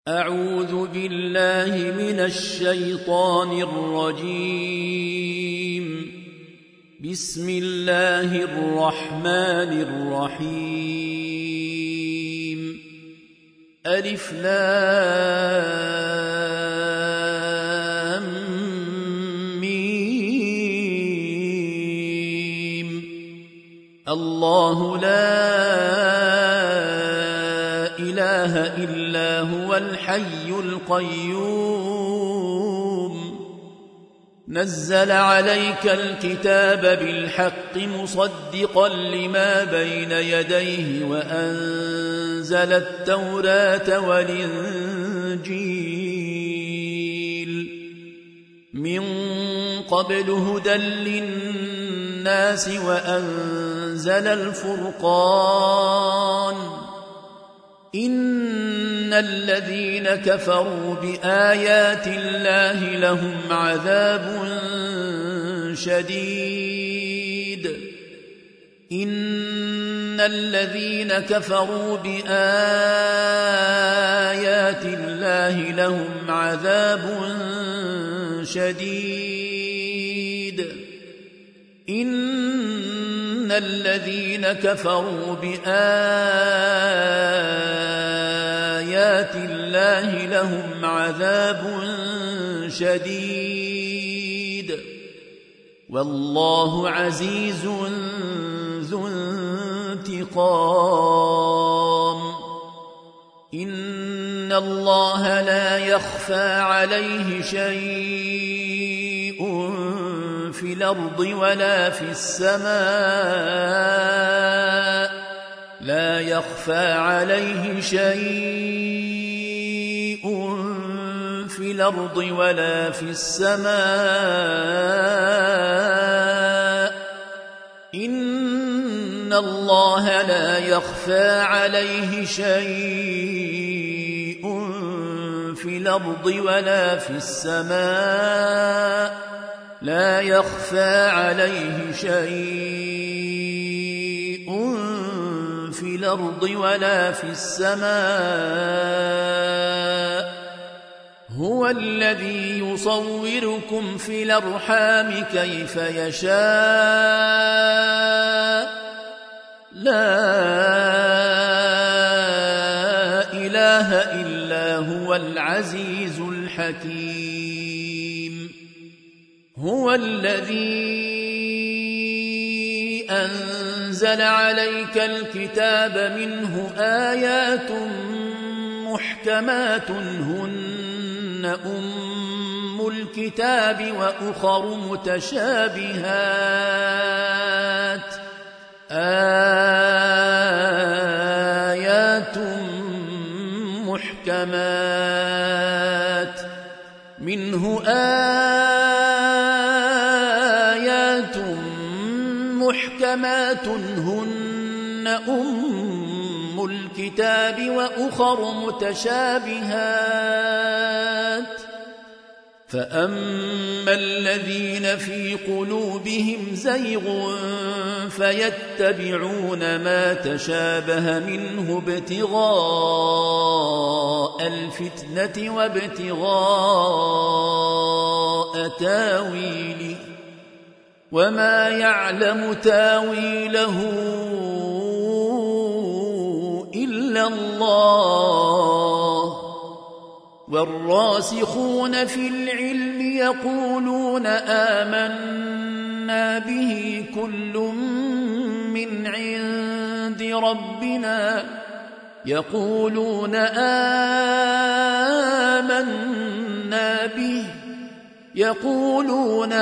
أعوذ بالله من الشيطان الرجيم. بسم الله الرحمن الرحيم. ألف لام ميم. الله لا إله إلا هو الحي القيوم. نزل عليك الكتاب بالحق مصدقا لما بين يديه وأنزل التوراة والإنجيل من قبل هدى للناس وأنزل الفرقان. إن الذين كفروا بآيات الله لهم عذاب شديد. إن الذين كفروا بآيات الله لهم عذاب شديد. إن الذين كفروا بآيات الله لهم عذاب شديد. والله عزيز ذو انتقام. إن الله لا يخفى عليه شيء في الأرض ولا في السماء. لا يخفى عليه شيء في الأرض ولا في السماء. إن الله لا يخفى عليه شيء في الأرض ولا في السماء. لا يخفى عليه شيء في الأرض ولا في السماء. هو الذي يصوركم في الأرحام كيف يشاء. لا إله إلا هو العزيز الحكيم. هو الذي أنزل عليك الكتاب منه آيات محكمات هن أم الكتاب وأخر متشابهات. آيات محكمات منه آيات محكمات هن أم الكتاب وأخر متشابهات. فأما الذين في قلوبهم زيغ فيتبعون ما تشابه منه ابتغاء الفتنة وابتغاء تاويله وما يعلم تاويله إلا الله. والراسخون في العلم يقولون آمنا به كل من عند ربنا. يقولون آمنا به يقولون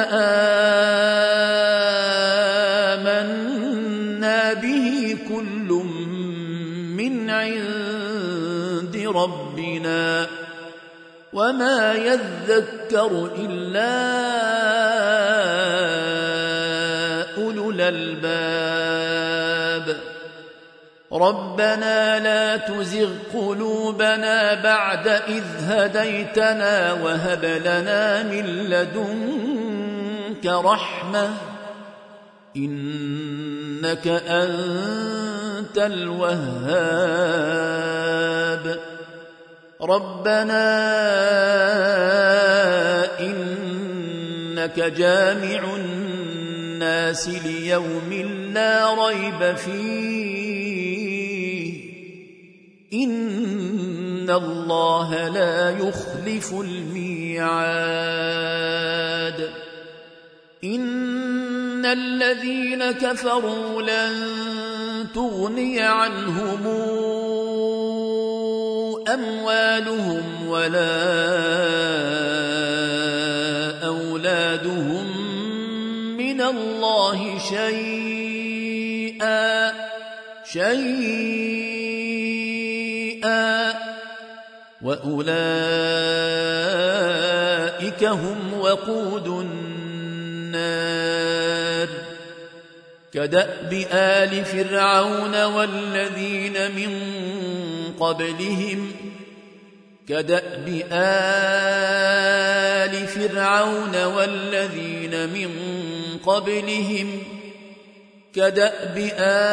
آمنا به كل من عند ربنا وما يذكر إلا أولو الألباب. ربنا لا تزغ قلوبنا بعد إذ هديتنا وهب لنا من لدنك رحمة إنك أنت الوهاب. ربنا إنك جامع الناس ليوم لا ريب فيه إن الله لا يخلف الميعاد إن الذين كفروا لن تغني عنهم أموالهم ولا أولادهم من الله شيئا وأولئك هم وقود النار كدأب آل فرعون والذين من قبلهم كدأب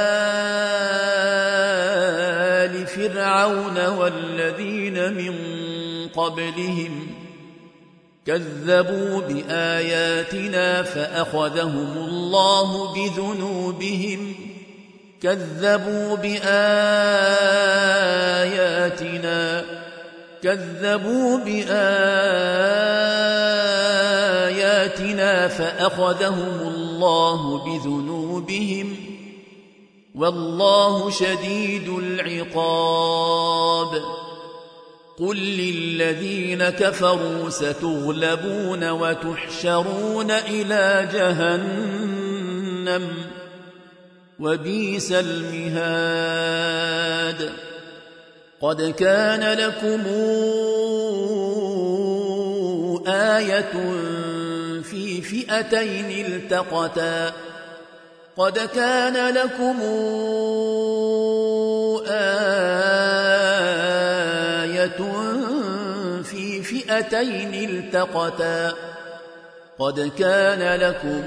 آل فرعون والذين من قبلهم كذبوا بآياتنا فأخذهم الله بذنوبهم كذبوا بآياتنا فأخذهم الله بذنوبهم والله شديد العقاب قل للذين كفروا ستغلبون وتحشرون إلى جهنم وبئس المهاد قد كان لكم آية في فئتين التقتا قد كان لكم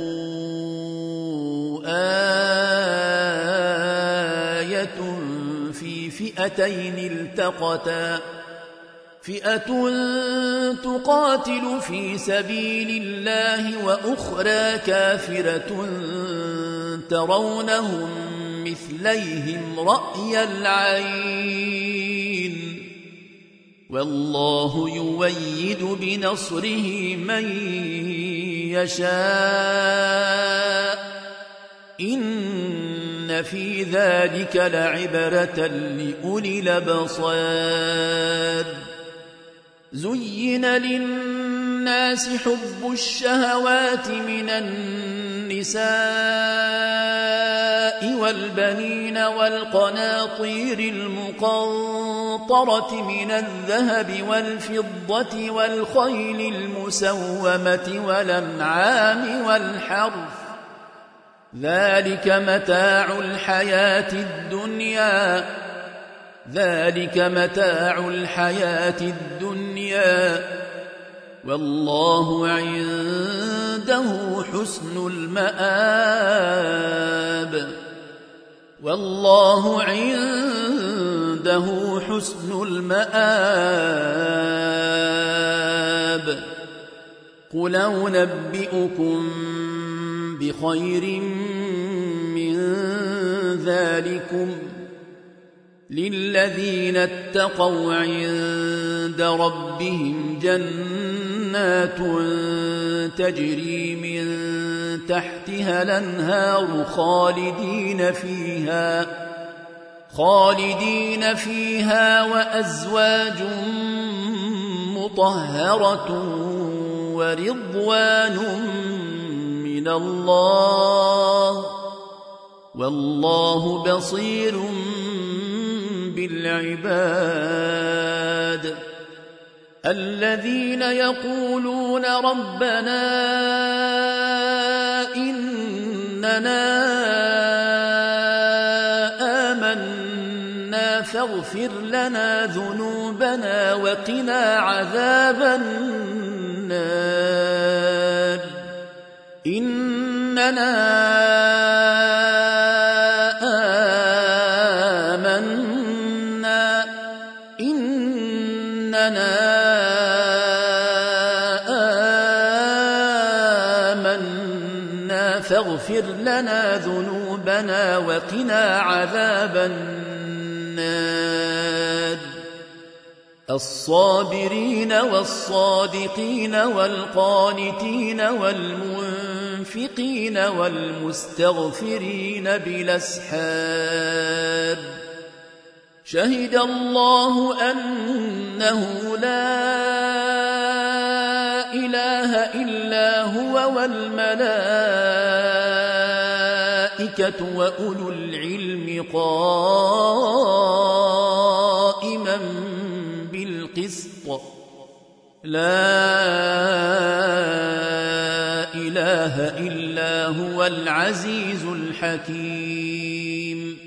آية في فئتين التقتا فئة تقاتل في سبيل الله وأخرى كافرة ترونهم مثليهم رأي العين والله يؤيد بنصره من يشاء إن في ذلك لعبرة لأولي الأبصار زين للناس حب الشهوات من النساء والبنين والقناطير المقنطرة من الذهب والفضة والخيل المسومة والأنعام والحرث ذلك متاع الحياة الدنيا والله عنده حسن المآب قل أنبئكم بخير من ذلكم للذين اتقوا عند ربهم جنات تجري من تحتها الأنهار خالدين فيها وأزواج مطهرة ورضوان من الله والله بصير بالعباد الذين يقولون ربنا إننا آمنا فاغفر لنا ذنوبنا وقنا عذاب النار إننا إننا آمنا فاغفر لنا ذنوبنا وقنا عذاب النار الصابرين والصادقين والقانتين والمنفقين والمستغفرين بالأسحار شهد الله أنه لا إله إلا هو والملائكة وأولو العلم قائما بالقسط لا إله إلا هو العزيز الحكيم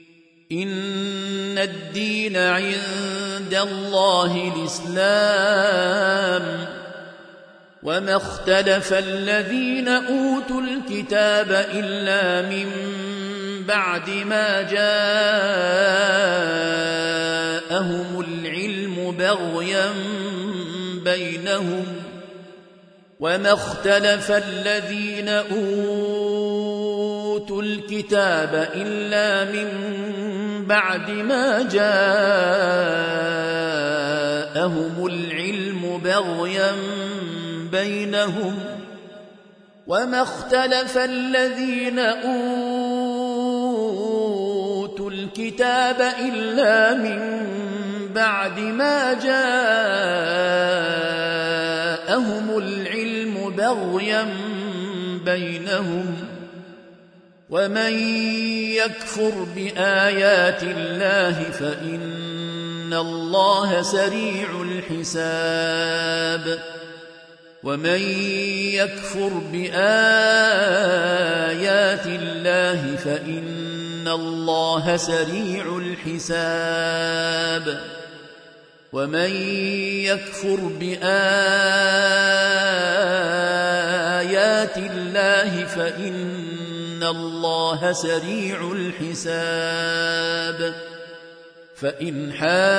إن الدين عند الله الإسلام وما اختلف الذين أوتوا الكتاب إلا من بعد ما جاءهم العلم بغيا بينهم وما اختلف الذين أوتوا الكتاب إلا من بعد ما جاءهم العلم بغيا بينهم وما اختلف الذين أوتوا الكتاب إلا من بعد ما جاءهم العلم بغيا بينهم ومن يكفر بآيات الله فإن الله سريع الحساب ومن يكفر بآيات الله فإن الله سريع الحساب ومن يكفر بآيات الله فإن الله سريع الحساب فإن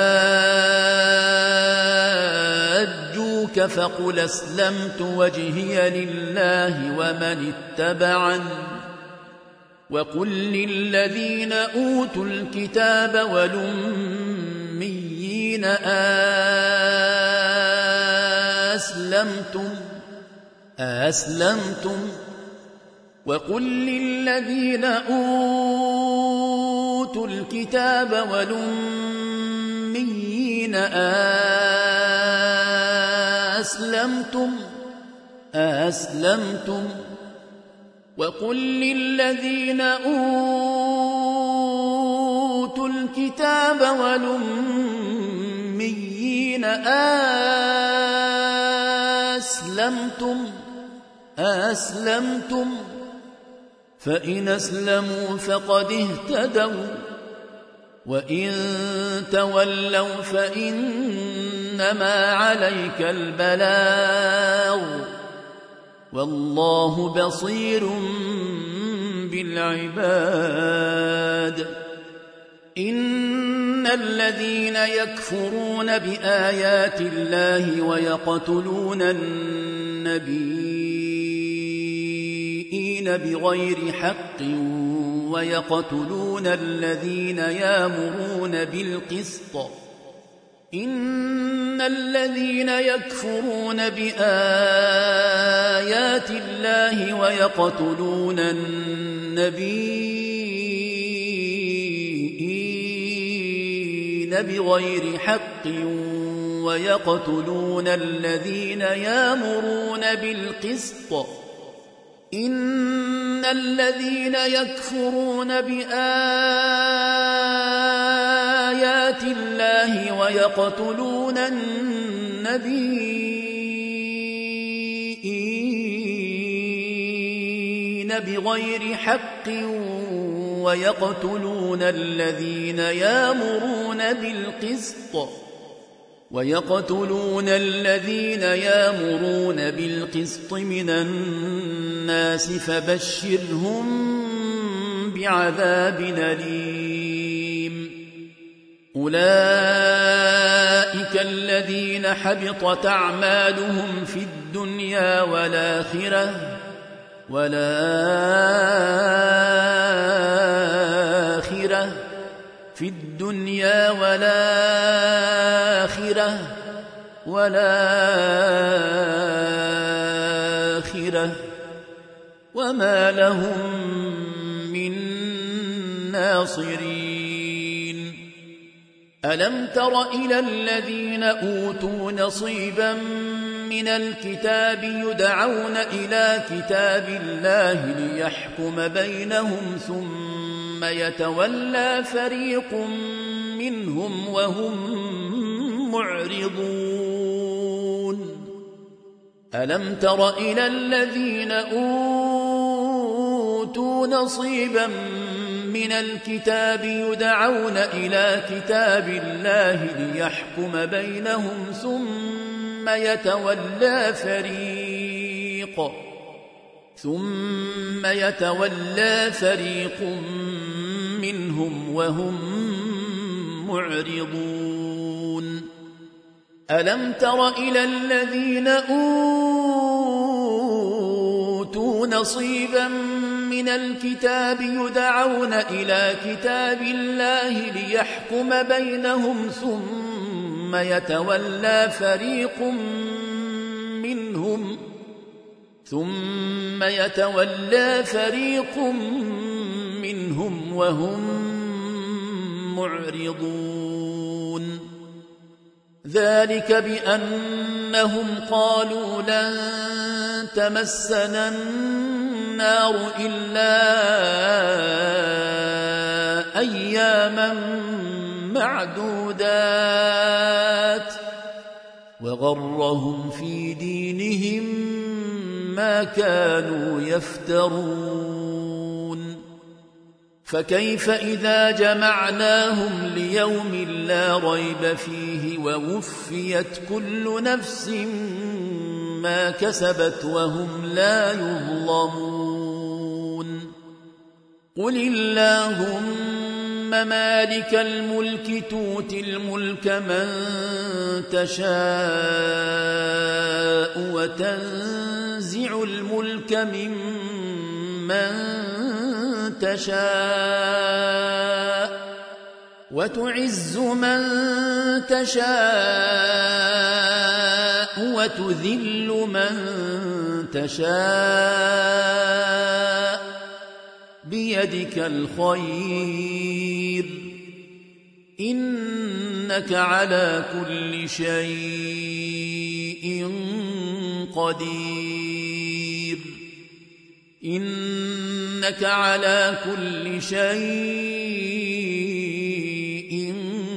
حاجوك فقل أسلمت وجهي لله ومن اتبعني وقل للذين أوتوا الكتاب والأميين أسلمتم وقل للذين أوتوا الكتاب والأميين أسلمتم وقل للذين أوتوا الكتاب والأميين أسلمتم فإن أسلموا فقد اهتدوا وإن تولوا فإنما عليك البلاغ والله بصير بالعباد إن الذين يكفرون بآيات الله ويقتلون النبيين بغير حق ويقتلون الذين يأمرون بالقسط إن الذين يكفرون بآيات الله ويقتلون النبيين بغير حق ويقتلون الذين يأمرون بالقسط إن الذين يكفرون بآيات الله ويقتلون النبيين بغير حق ويقتلون الذين يأمرون بالقسط من الناس فبشرهم بعذاب أليم أولئك الذين حبطت أعمالهم في الدنيا والآخرة وما لهم من ناصرين. ألم تر إلى الذين أوتوا نصيبا من الكتاب يدعون إلى كتاب الله ليحكم بينهم ثم يتولى فريق منهم وهم معرضون. ألم تر إلى الذين أوتوا نصيبا من الكتاب يدعون إلى كتاب الله ليحكم بينهم ثم يتولى فريق منهم وهم معرضون. ألم تر إلى الذين أوتوا نصيبا من الكتاب يدعون إلى كتاب الله ليحكم بينهم ثم يتولى فريق منهم وهم معرضون. ذلك بأنهم قالوا لن تمسنا النار إلا أياما معدودات وغرهم في دينهم ما كانوا يفترون. فكيف إذا جمعناهم ليوم لا ريب فيه ووفيت كل نفس ما كسبت وهم لا يظلمون. قل اللهم مالك الملك تؤتي الملك من تشاء وتنزع الملك ممن تشاء وتعز من تشاء وتذل من تشاء بيدك الخير إنك على كل شيء قدير. إنك على كل شيء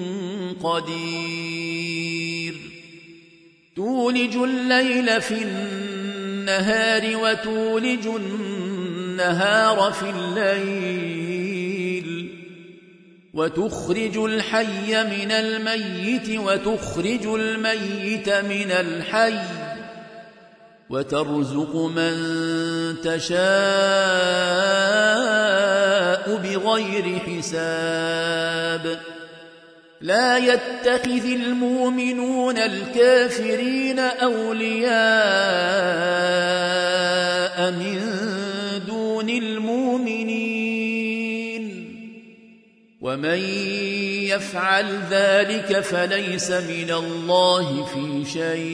قدير. تولج الليل في النهار وتولج النهار في الليل وتخرج الحي من الميت وتخرج الميت من الحي وترزق من تشاء بغير حساب. لا يتخذ المؤمنون الكافرين أولياء من دون المؤمنين ومن يفعل ذلك فليس من الله في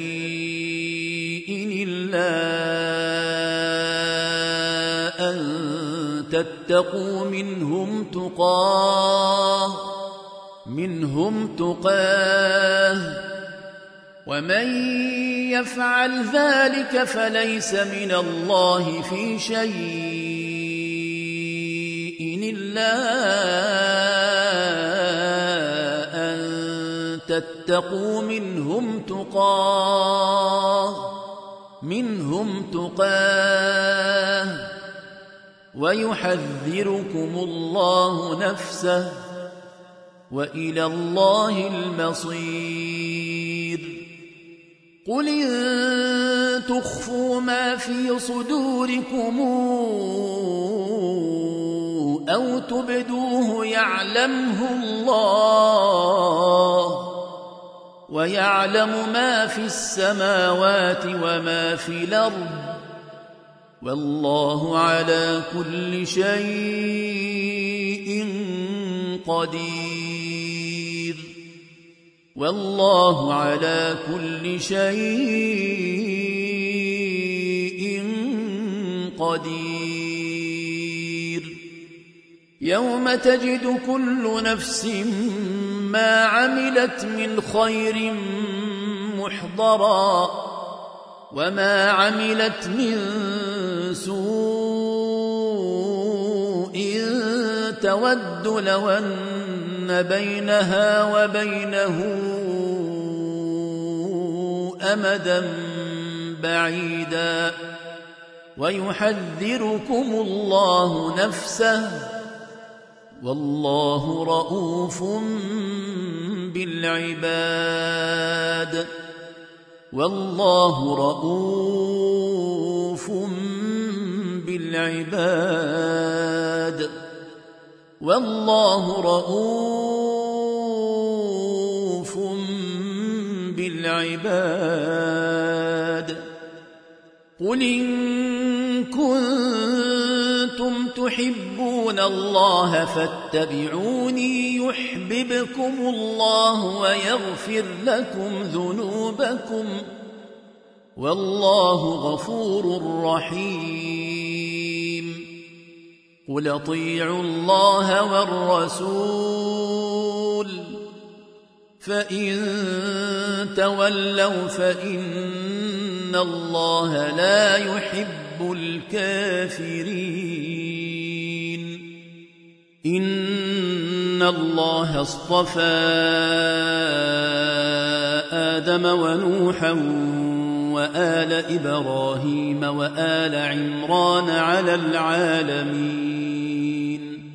شيء إلا أن تتقوا منهم تقاه ومن يفعل ذلك فليس من الله في شيء إلا أن تتقوا منهم تقاه ويحذركم الله نفسه وإلى الله المصير. قل إن تخفوا ما في صدوركم أو تبدوه يعلمه الله ويعلم ما في السماوات وما في الأرض والله على كل شيء قدير والله على كل شيء قدير يوم تجد كل نفس ما عملت من خير محضرا وما عملت من سوء تود لو أن بينها وبينه أمدا بعيدا ويحذركم الله نفسه والله رؤوف بالعباد والله رؤوف بالعباد والله رؤوف بالعباد قل إن كنتم تحبون الله فاتبعوني يحببكم الله ويغفر لكم ذنوبكم والله غفور رحيم قل اطيعوا الله والرسول فإن تولوا فإن الله لا يحب الكافرين إن الله اصطفى آدم ونوحا وآل إبراهيم وآل عمران على العالمين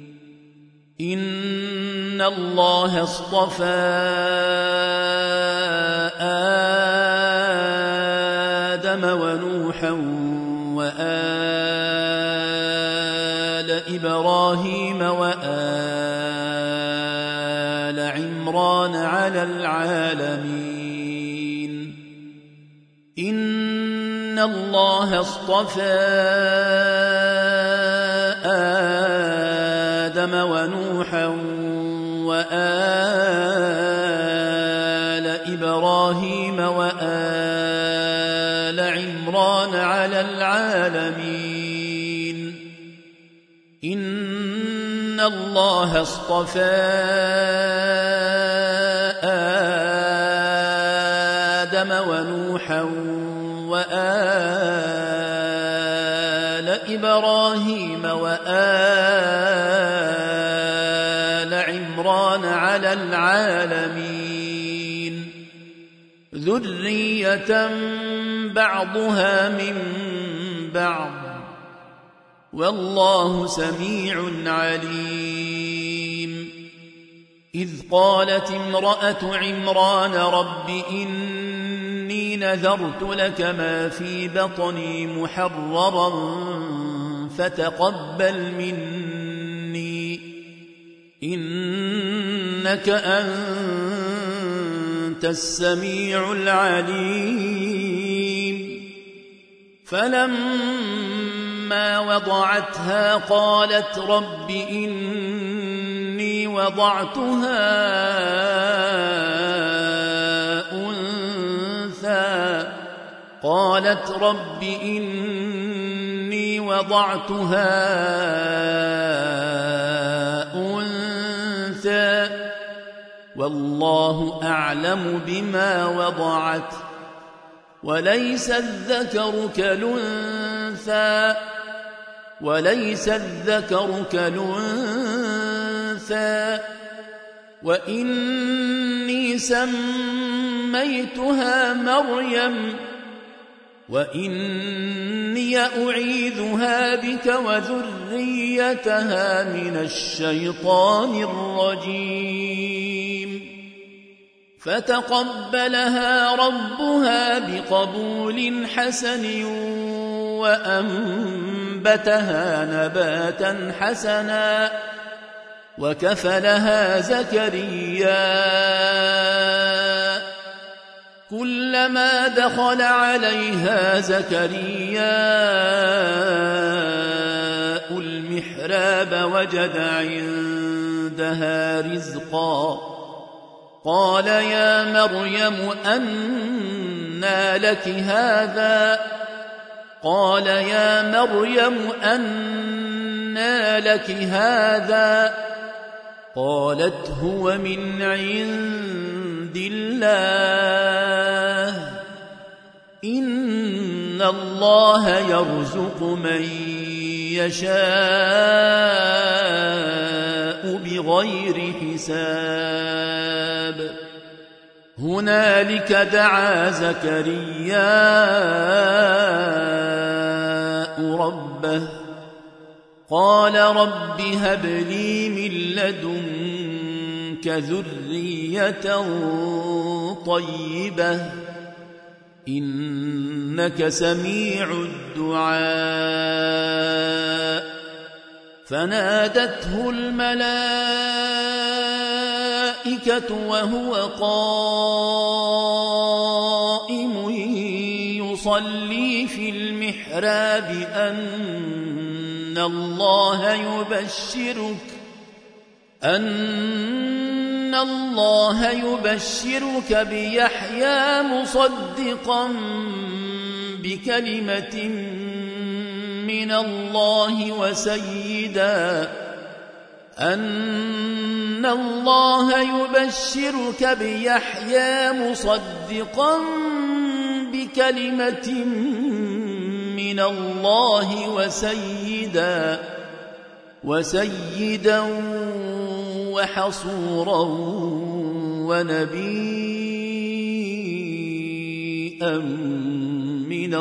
إن الله اصطفى آدم ونوحا وآل إبراهيم وآل عمران على العالمين إن الله اصطفى آدم ونوحا وآل إبراهيم وآل عمران على العالمين إن الله اصطفى آدم ونوحا وآل إبراهيم وآل عمران على العالمين ذرية بعضها من بعض والله سميع عليم إذ قالت امرأة عمران رب إني نذرت لك ما في بطني محررا فتقبل مني إنك أنت السميع العليم فلما وضعتها قالت رب إني وضعتها أنثى قالت رب إني وضعتها أنثى والله أعلم بما وضعت وليس الذكر كالأنثى وإني سميتها مريم وإني أعيذها بك وذريتها من الشيطان الرجيم فتقبلها ربها بقبول حسن وأنبتها نباتا حسنا وكفلها زكريا كلما دخل عليها زكرياء المحراب وجد عندها رزقا قال يا مريم أنى لك هذا قالت هو من عند الله إن الله يرزق من يشاء بغير حساب هنالك دعا زكرياء ربه قال رب هب لي من لدنك ذرية طيبة إنك سميع الدعاء فنادته الملائكة وهو قائم يصلي في المحراب أن الله يبشرك بيحيى مصدقا بكلمة من الله وسيدا وحصورا ونبيا من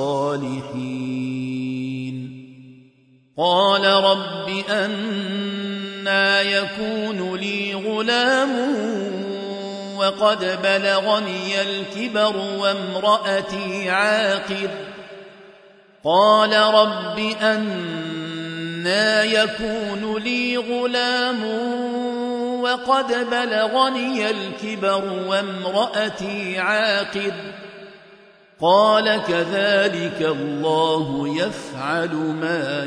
الصالحين قال رب أنى يكون لي غلام وقد بلغني الكبر وامرأتي عاقر قال رب أنى يكون لي غلام وقد بلغني الكبر وامرأتي عاقر قال كذلك الله يفعل ما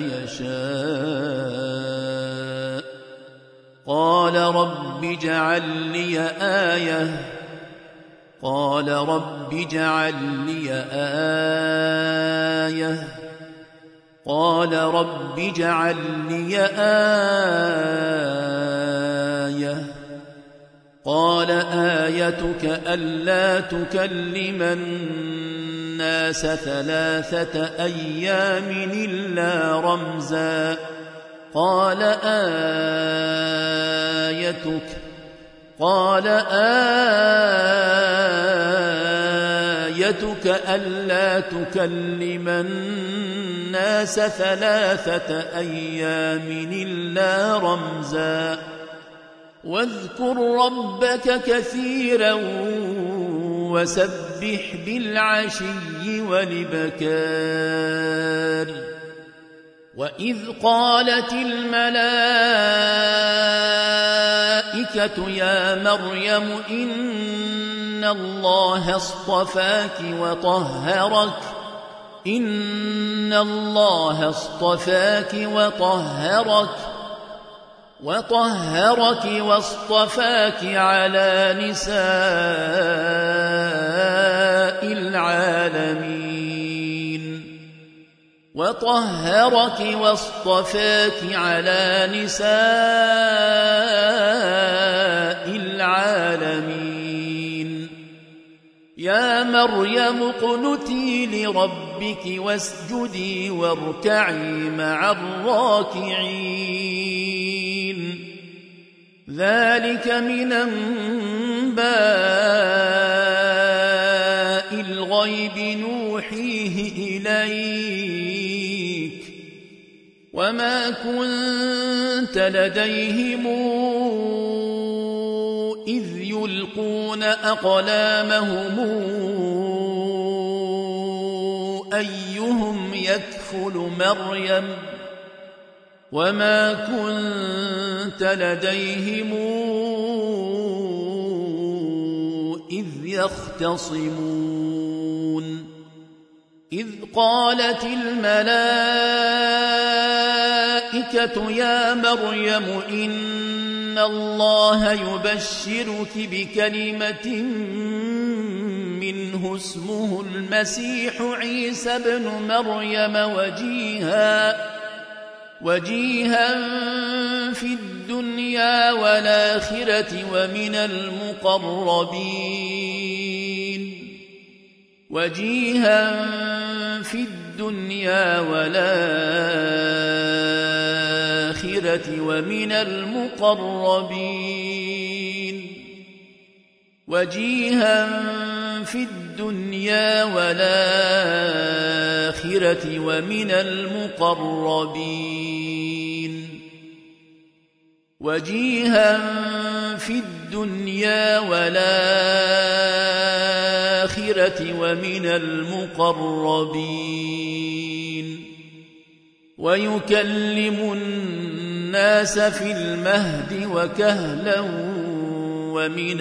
يشاء قال رب اجعل لي آية قال رب اجعل لي آية قال رب اجعل لي آية قال آيتك ألا تكلم الناس 3 أيام إلا رمزا قال آيتك ألا تكلم الناس 3 أيام إلا رمزا واذكر ربك كثيرا وسبح بالعشي والإبكار وإذ قالت الملائكة يا مريم إن الله اصطفاك وطهرك واصطفاك على نساء العالمين يا مريم اقنتي لربك واسجدي واركعي مع الراكعين ذلك من أنباء الغيب نوحيه إليك وما كنت لديهم إذ يلقون أقلامهم أيهم يكفل مريم وما كنت لديهم إذ يختصمون إذ قالت الملائكة يا مريم إن الله يبشرك بكلمة منه اسمه المسيح عيسى ابن مريم وجيها في الدنيا والآخرة ومن المقربين ويكلم الناس في المهد وكهلا ومن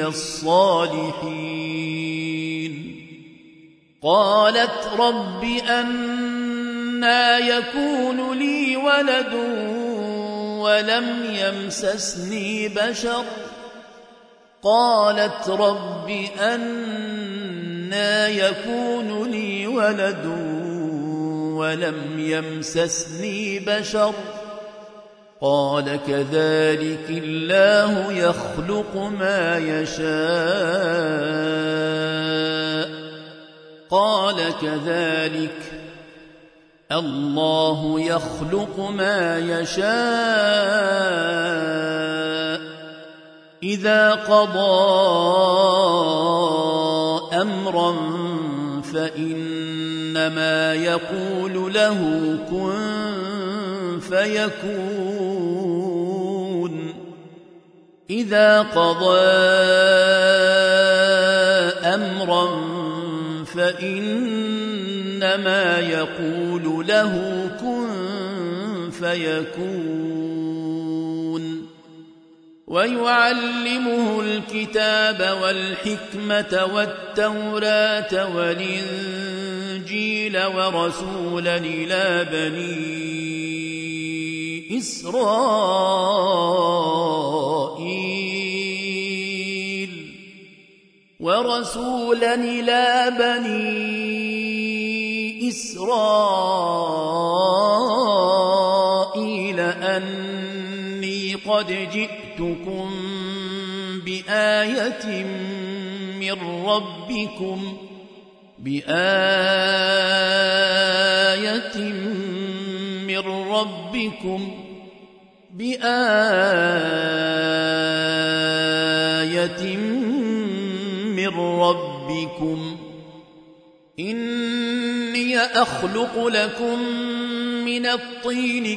الصالحين قالت رب أنى يكون لي ولد ولم يمسسني بشر قال كذلك الله يخلق ما يشاء قال كذلك الله يخلق ما يشاء إذا قضى أمرا فإنما يقول له كن فيكون إذا قضى أمرا فإنما يقول له كن فيكون ويعلمه الكتاب والحكمة والتوراة والإنجيل ورسولا إلى بني إسرائيل أني قد جئتكم بآية من ربكم إني أخلق لكم من الطين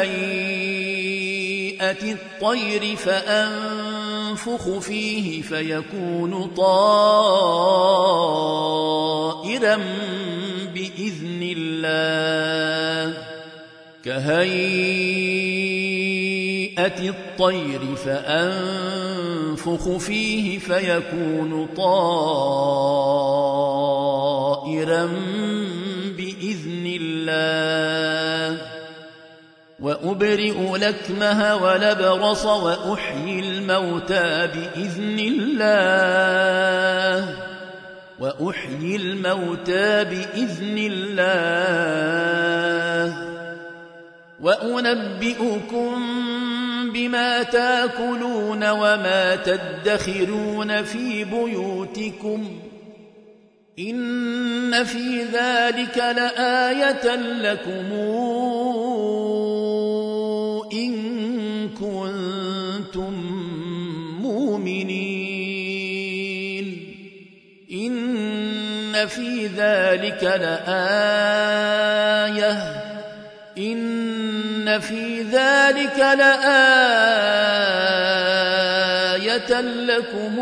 كهيئة الطير فأنفخ فيه فيكون طائرا بإذن الله فأنفخ فيه فيكون طائرا بإذن الله وأبرئ الأكمه والأبرص وأحيي الموتى بإذن الله وأنبئكم بما تاكلون وما تدخرون في بيوتكم إن في ذلك لآية لكم إن كنتم مؤمنين إن في ذلك لآية لكم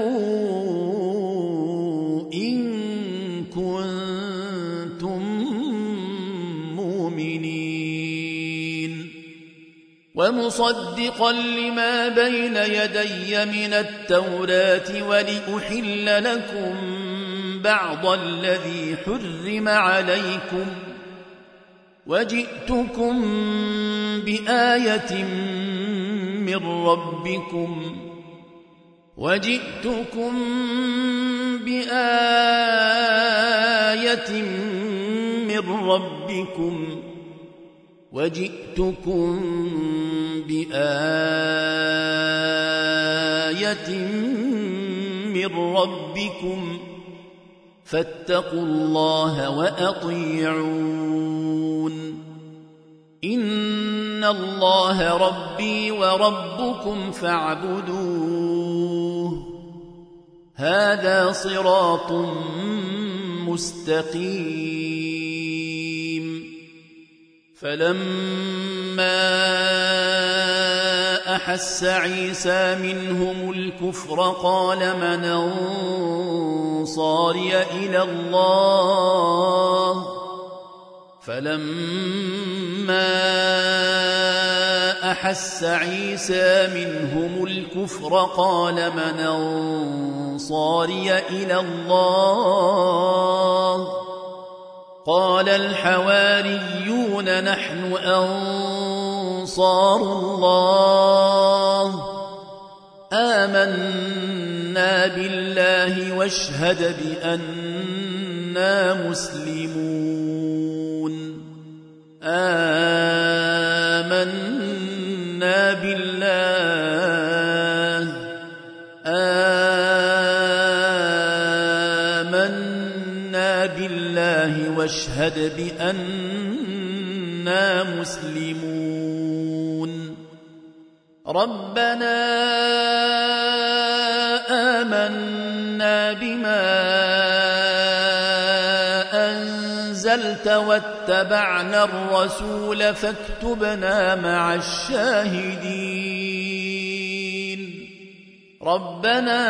إن كنتم مؤمنين ومصدقا لما بين يدي من التوراة ولأحل لكم بعض الذي حرم عليكم وجئتكم بآية من ربكم فاتقوا الله وأطيعون إن الله ربي وربكم فاعبدوه هذا صراط مستقيم فلما أحس عيسى منهم الكفر قال من أنصاري إلى الله فلما أحس عيسى منهم الكفر قال من أنصاري إلى الله قال الحواريون نحن أنصار الله آمنا بالله واشهد بأننا مسلمون آمنا بالله واشهد بأننا مسلمون ربنا آمنا بما أنزلت واتبعنا الرسول فاكتبنا مع الشاهدين ربنا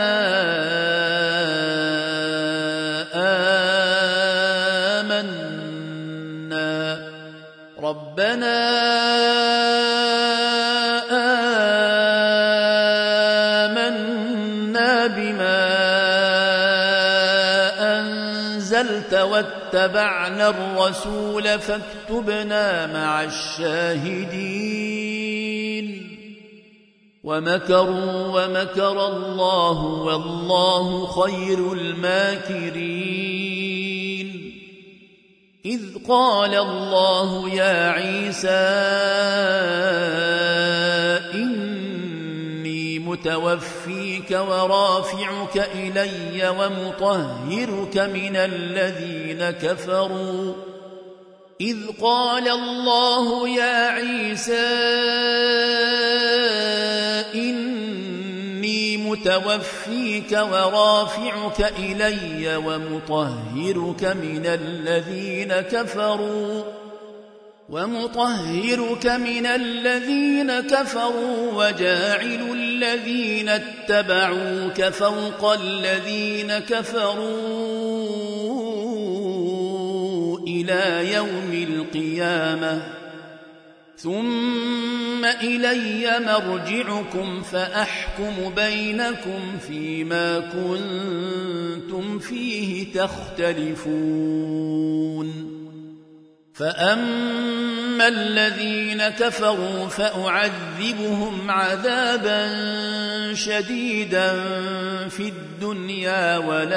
آمنا بما أنزلت واتبعنا الرسول فاكتبنا مع الشاهدين ومكروا ومكر الله والله خير الماكرين إذ قال الله يا عيسى إني متوفيك ورافعك إلي ومطهرك من الذين كفروا إذ قال الله يا عيسى إني متوفيك ورافعك إلي ومطهرك من الذين كفروا وجاعل الذين اتبعوك فوق الذين كفروا إلى يوم القيامة ثم إلي مرجعكم فأحكم بينكم فيما كنتم فيه تختلفون فأما الذين كفروا فأعذبهم عذابا شديدا في الدنيا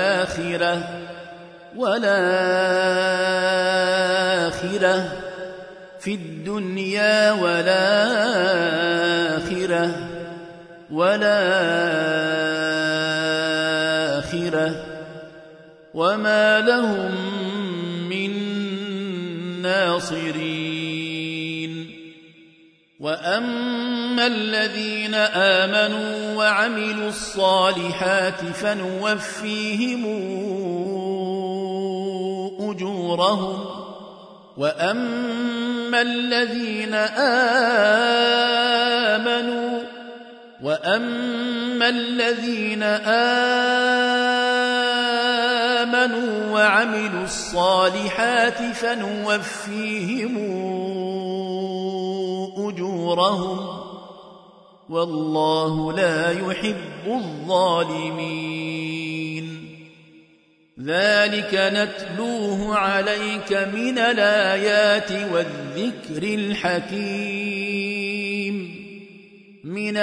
والآخرة وما لهم من ناصرين وأما الذين آمنوا وعملوا الصالحات فنوفيهم أجورهم وأما الذين آمنوا وعملوا الصالحات فنوفيهم أجورهم والله لا يحب الظالمين ذلك نتلوه عليك من الآيات والذكر الحكيم من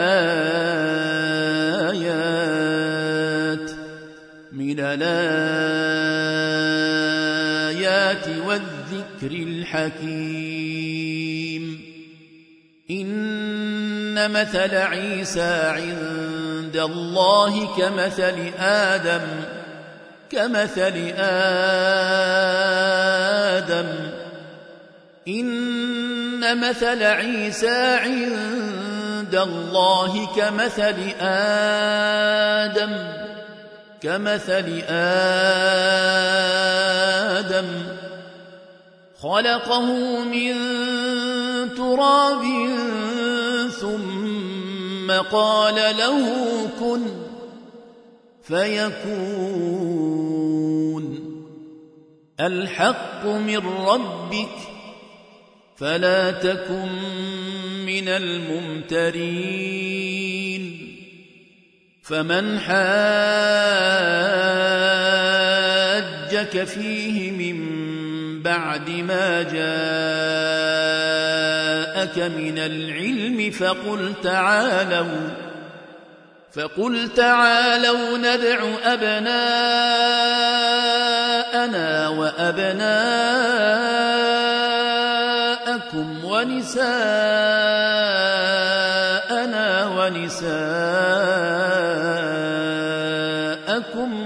الآيات والذكر الحكيم إن مثل عيسى عند الله كمثل آدم إن مثل عيسى عند الله كمثل آدم خلقه من تراب ثم قال له كن فيكون الحق من ربك فلا تكن من الممترين فمن حاجك فيه من بعد ما جاءك من العلم فقل تعالوا ندع أبناءنا وأبناءكم ونساءنا ونساءكم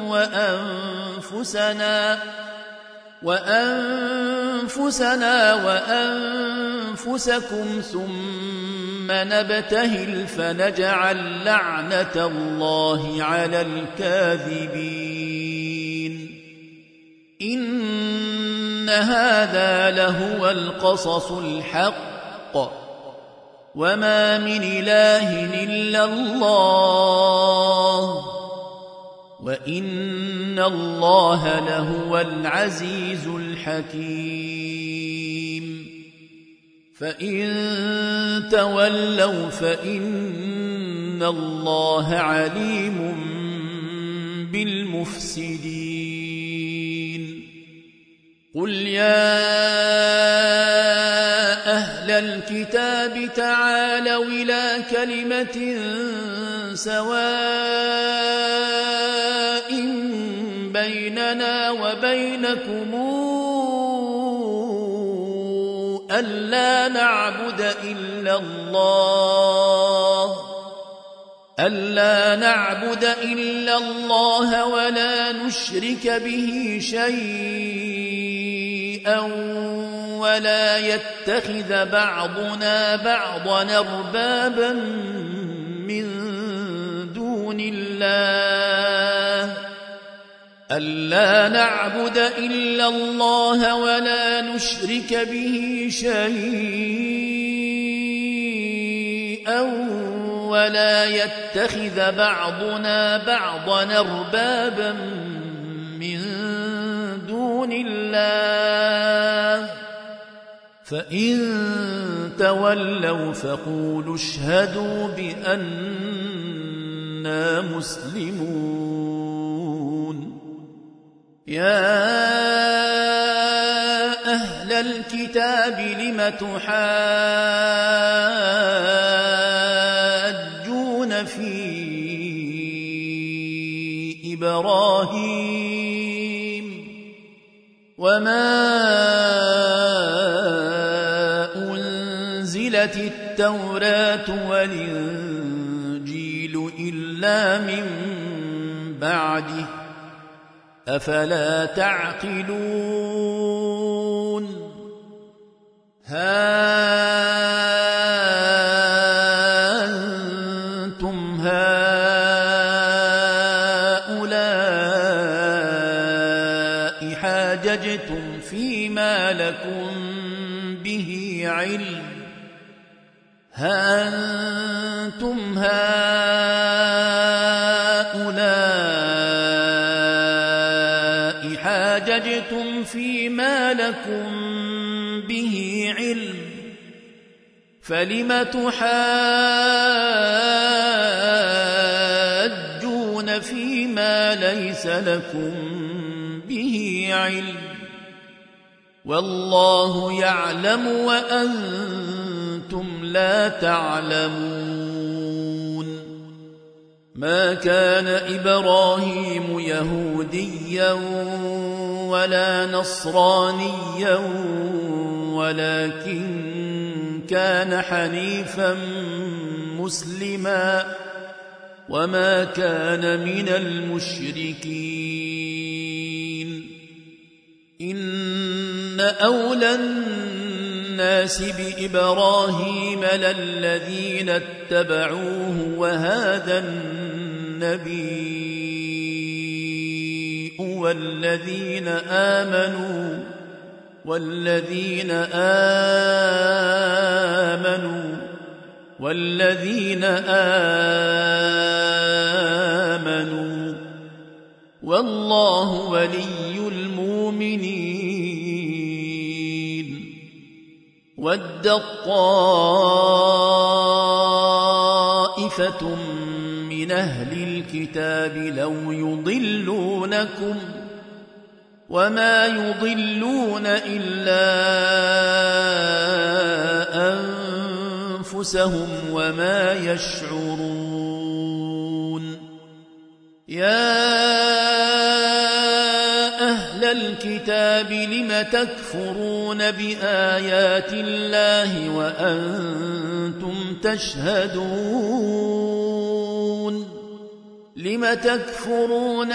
وأنفسنا وأنفسكم ثم نبتهل فنجعل لعنة الله على الكاذبين إن هذا لهو القصص الحق وما من إله إلا الله وإن الله لهو العزيز الحكيم فإن تولوا فإن الله عليم بالمفسدين قل يا أهل الكتاب تعالوا إلى كلمة سواء بيننا وبينكم ألا نعبد إلا الله ولا نشرك به شيئا ولا يتخذ بعضنا بعضا أربابا من دون الله ألا نعبد إلا الله ولا نشرك به شيئا ولا يتخذ بعضنا بعضا أربابا من دون الله فإن تولوا فقولوا اشهدوا بأننا مسلمون يا أهل الكتاب لم تحاجون في إبراهيم وما أنزلت التوراة والإنجيل إلا من بعده أفلا تعقلون ها أنتم هؤلاء حاججتم فيما لكم به علم حاججتم فيما لكم به علم فلم تحاجون فيما ليس لكم علم والله يعلم وأنتم لا تعلمون ما كان إبراهيم يهوديا ولا نصرانيا ولكن كان حنيفا مسلما وما كان من المشركين إن أولى الناس بإبراهيم للذين اتبعوه وهذا النبي والذين آمنوا والله ولي المؤمنين ودت طائفة من أهل الكتاب لو يضلونكم وما يضلون إلا أنفسهم وما يشعرون يا أهل الكتاب لم تكفرون بآيات الله وأنتم تشهدون لم تكفرون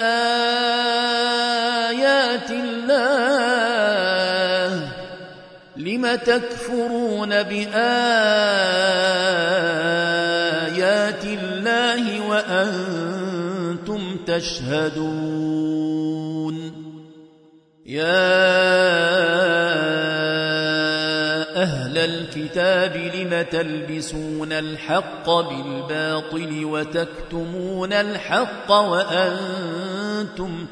بآيات الله وأنتم تشهدون يا أهل الكتاب لم تلبسون الحق بالباطل وتكتمون الحق وأنتم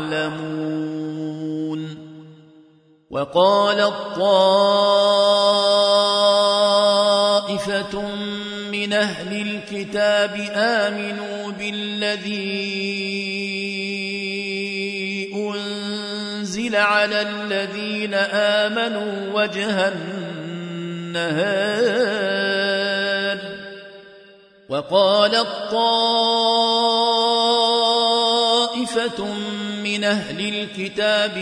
تعلمون وقالت طائفة من أهل الكتاب آمنوا بالذي أنزل على الذين آمنوا وجه النهار وقالت طائفة من أهل الكتاب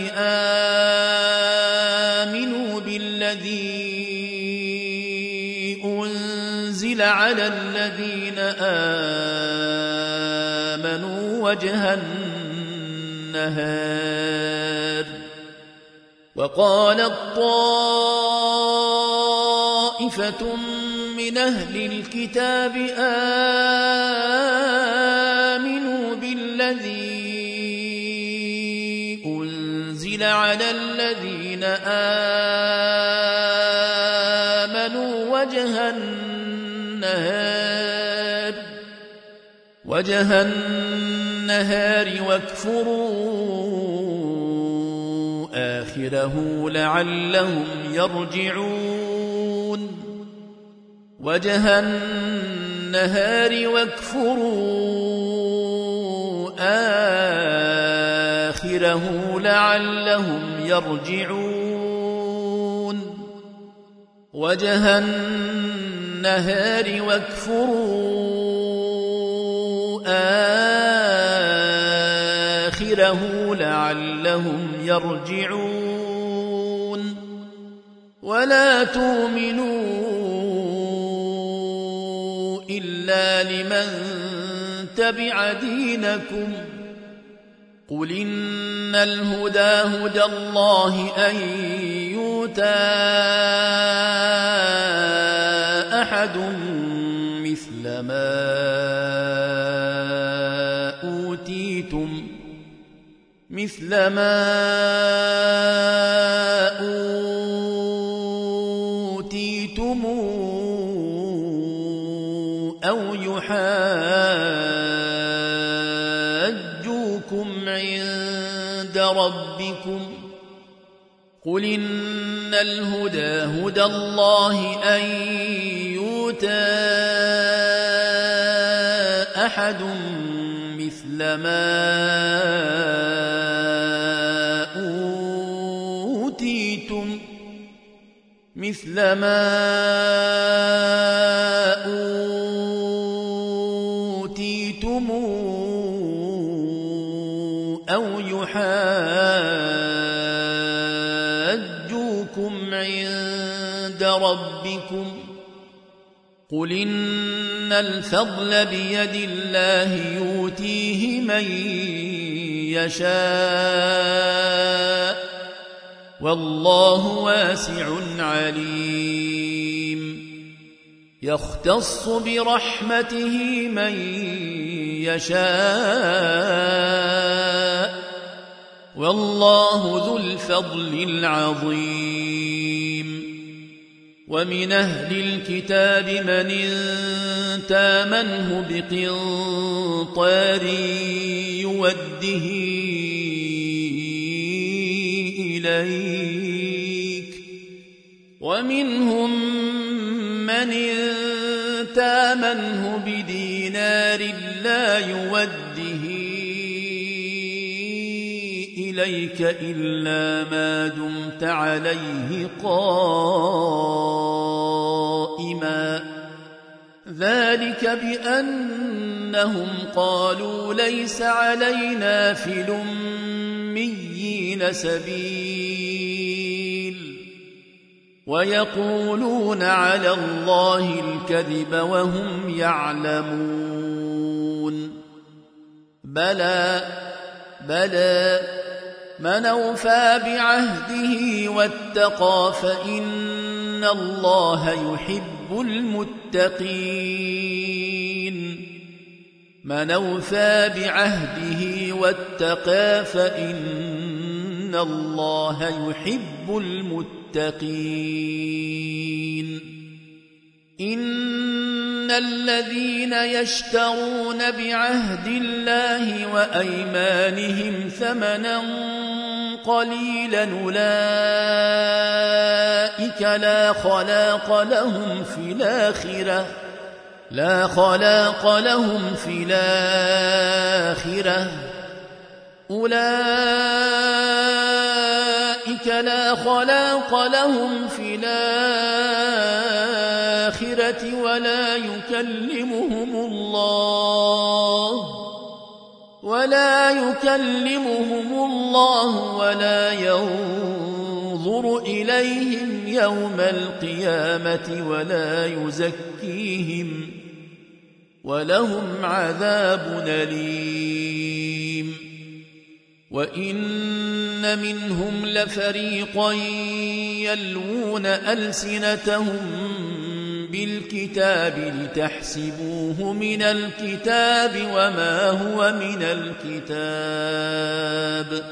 آمنوا بالذي أنزل على الذين آمنوا وجه النهار وقالت طائفة من أهل الكتاب آمنوا بالذي أنزل على الذين آمنوا وجه النهار واكفروا آخره لعلهم يرجعون وجه النهار واكفروا آخره لعلهم يرجعون وجه النهار واكفروا آخره لعلهم يرجعون ولا تؤمنوا إلا لمن تبع دينكم قل إن الهدى هدى الله أن يؤتى أحد مثل ما أوتيتم أو يحاجوكم عند ربكم قل إن الهدى هدى الله أن يؤتى أحد مثل ما أوتيتم مثل ما أوتيتم أو يحاجوكم عند ربكم قل إن الفضل بيد الله يؤتيه من يشاء والله واسع عليم يختص برحمته من يشاء والله ذو الفضل العظيم ومن أهل الكتاب من تامنه بقنطار يوده إليك ومنهم من تامنه بدينار لا يوده إليك إلا ما دمت عليه قائما ذلك بأنهم قالوا ليس علينا في الأميين سبيل ويقولون على الله الكذب وهم يعلمون بلى من أوفى بعهده واتقى فإن الله يحب المتقين من أوفى بعهده واتقى فإن الله يحب المتقين إن الذين يشترون بعهد الله وأيمانهم ثمنا قليلا أولئك لا خلاق لهم في الآخرة أولئك لا خلاق لهم في الآخرة ولا يكلمهم الله ولا ينظر إليهم يوم القيامة ولا يزكيهم ولهم عذاب أليم وإن منهم لفريقا يلوون ألسنتهم بالكتاب لتحسبوه من الكتاب وما هو من الكتاب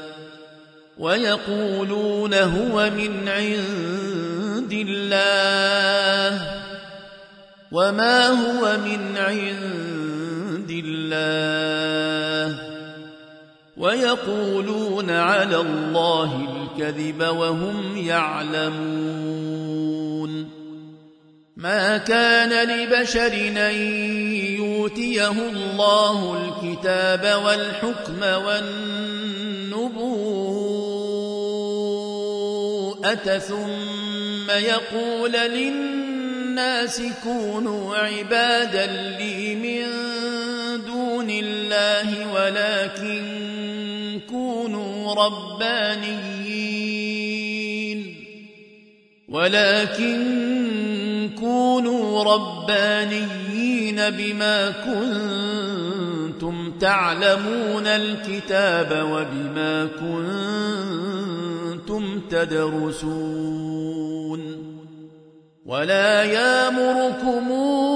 ويقولون هو من عند الله وما هو من عند الله ويقولون على الله الكذب وهم يعلمون ما كان لبشر أن يؤتيه الله الكتاب والحكم والنبوءة ثم يقول للناس كونوا عبادا لي من دون الله ولكن كونوا ربانيين بما كنتم تعلمون الكتاب وبما كنتم تدرسون ولا يأمركم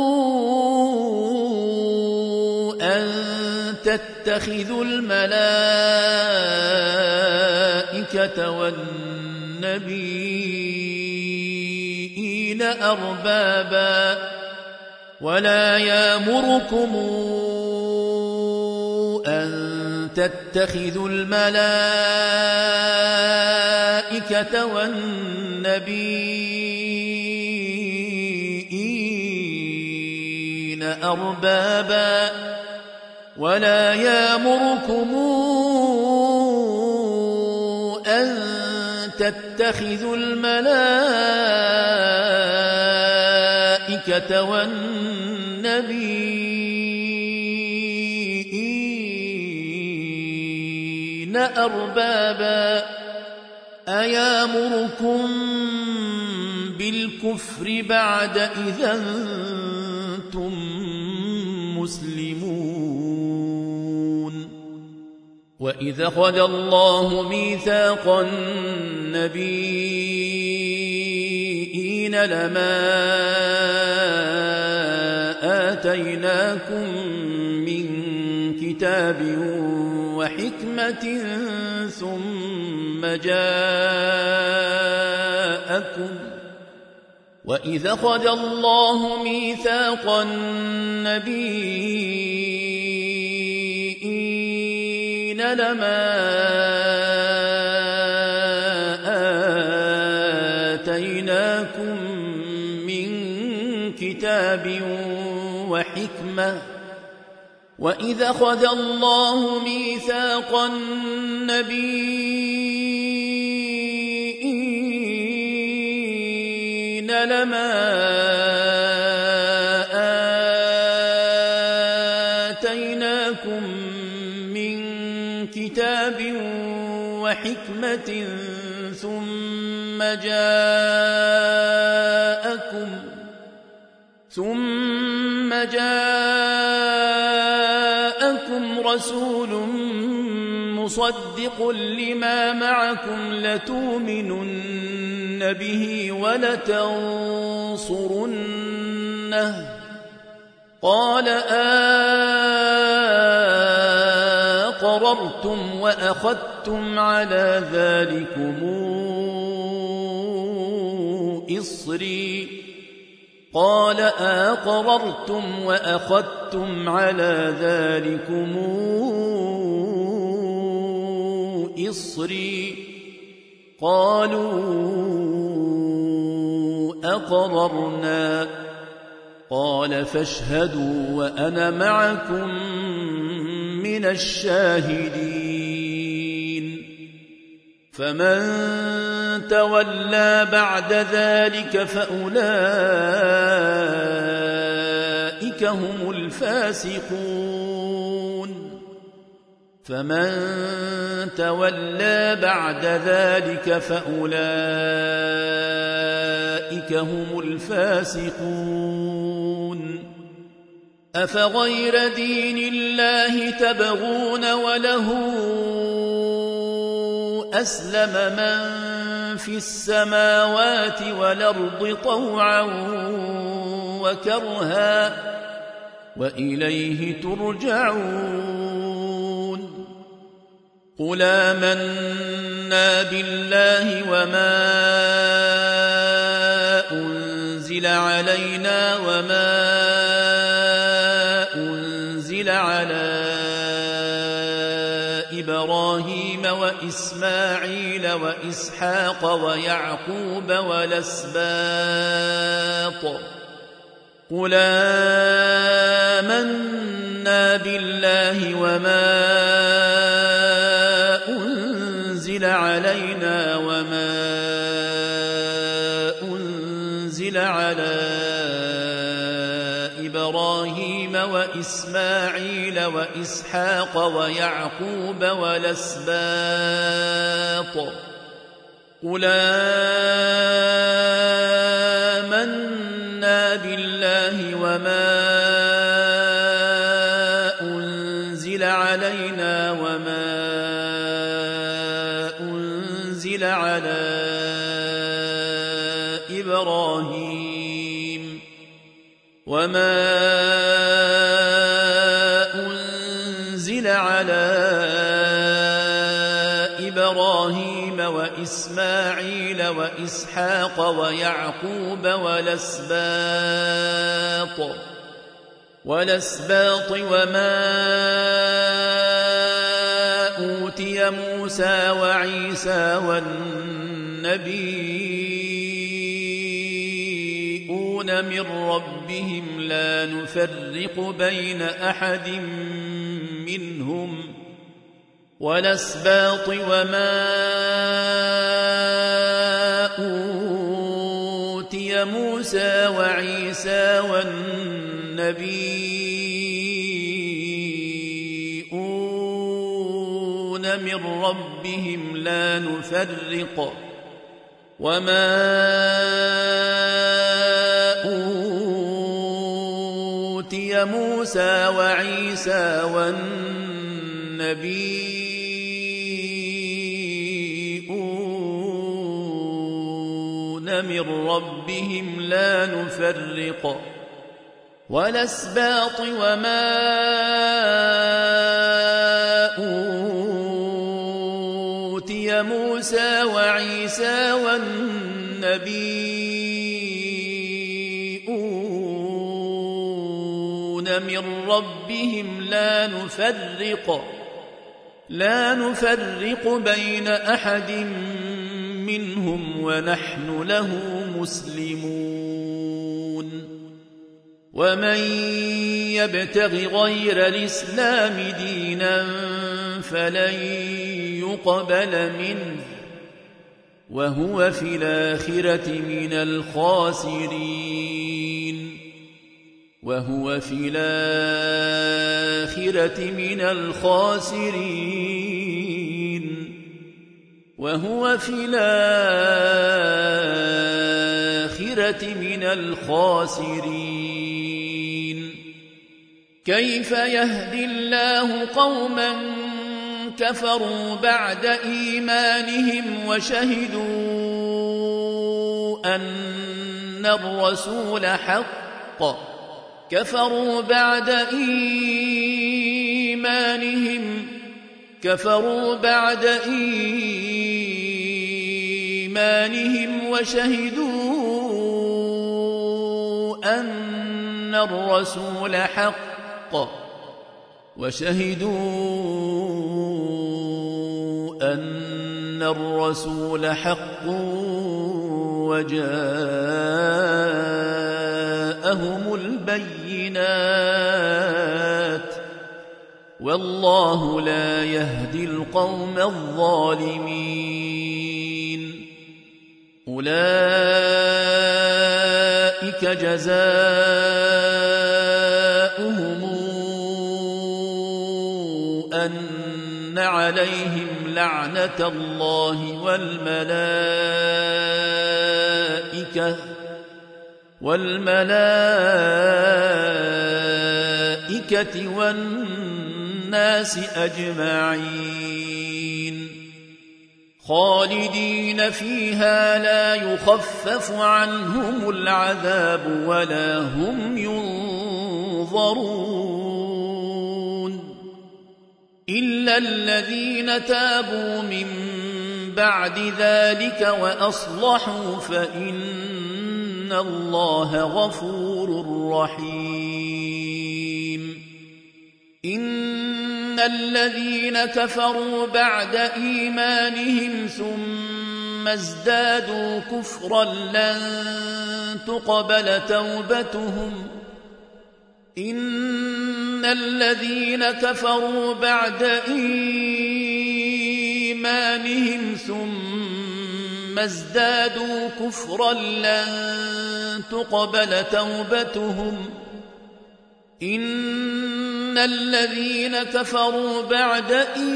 أن تتخذوا الملائكة والنبيين أربابا ولا يأمركم أن تتخذوا الملائكة والنبيين أربابا ولا يأمركم أن تتخذوا الملائكة والنبيين أربابا أيامركم بالكفر بعد إذا أنتم مسلمون وإذا أخذ الله ميثاق النبيين لما آتيناكم من كتاب وحكمة ثم جاءكم وإذا أخذ الله ميثاق النبيين لما آتيناكم من كتاب وحكمة وإذا أخذ الله ميثاق النبيين لما آتيناكم من كتاب وحكمة ثم جاءكم رسول مصدق لما معكم لتؤمنن به ولتنصرنه قال أقررتم وأخذتم على ذلكم إصري قال أقررتم وأخذتم على ذلكم إصري قالوا أقررنا قال فاشهدوا وأنا معكم من الشاهدين فمن تولى بعد ذلك فأولئك هم الفاسقون فمن تولى بعد ذلك فأولئك هم الفاسقون أفغير دين الله تبغون وله أسلم من في السماوات والأرض طوعا وكرها وإليه ترجعون قل آمنا بالله وما أنزل علينا وما أنزل على إبراهيم وإسماعيل وإسحاق ويعقوب والأسباط قل آمنا بالله وما أنزل علينا وما أنزل على إبراهيم وإسماعيل وإسحاق ويعقوب والأسباط قل آمنا بالله وما أنزل علينا وما أنزل على إبراهيم وما أنزل على إبراهيم وإسماعيل وإسحاق ويعقوب والأسباط وما أوتي موسى وعيسى والنبيون من ربهم لا نفرق بين أحد منهم والأسباط وما موسى وعيسى والنبيون من ربهم لا نفرق وما أوتي موسى وعيسى والنبيون من ربهم لا نفرق ولا الأسباط وما أوتي موسى وعيسى والنبيون من ربهم لا نفرق بين أحد منهم ونحن له مسلمون ومن يبتغ غير الإسلام دينا فلن يقبل منه وهو في الآخرة من الخاسرين كيف يهدي الله قوما كفروا بعد إيمانهم وشهدوا أن الرسول حق كفروا بعد إيمانهم وشهدوا أن الرسول حق وجاءهم البينات والله لا يهدي القوم الظالمين أولئك جزاؤهم أن عليهم لعنة الله والملائكة والناس أجمعين خالدين فيها لا يخفف عنهم العذاب ولا هم ينظرون إلا الذين تابوا من بعد ذلك وأصلحوا فإن الله غفور رحيم إن الذين كفروا بعد إيمانهم ثم ازدادوا كفرا لن تقبل توبتهم إن الذين كفروا بعد إيمانهم ثم ازدادوا كفرا لن تقبل توبتهم إن الذين كفروا بعد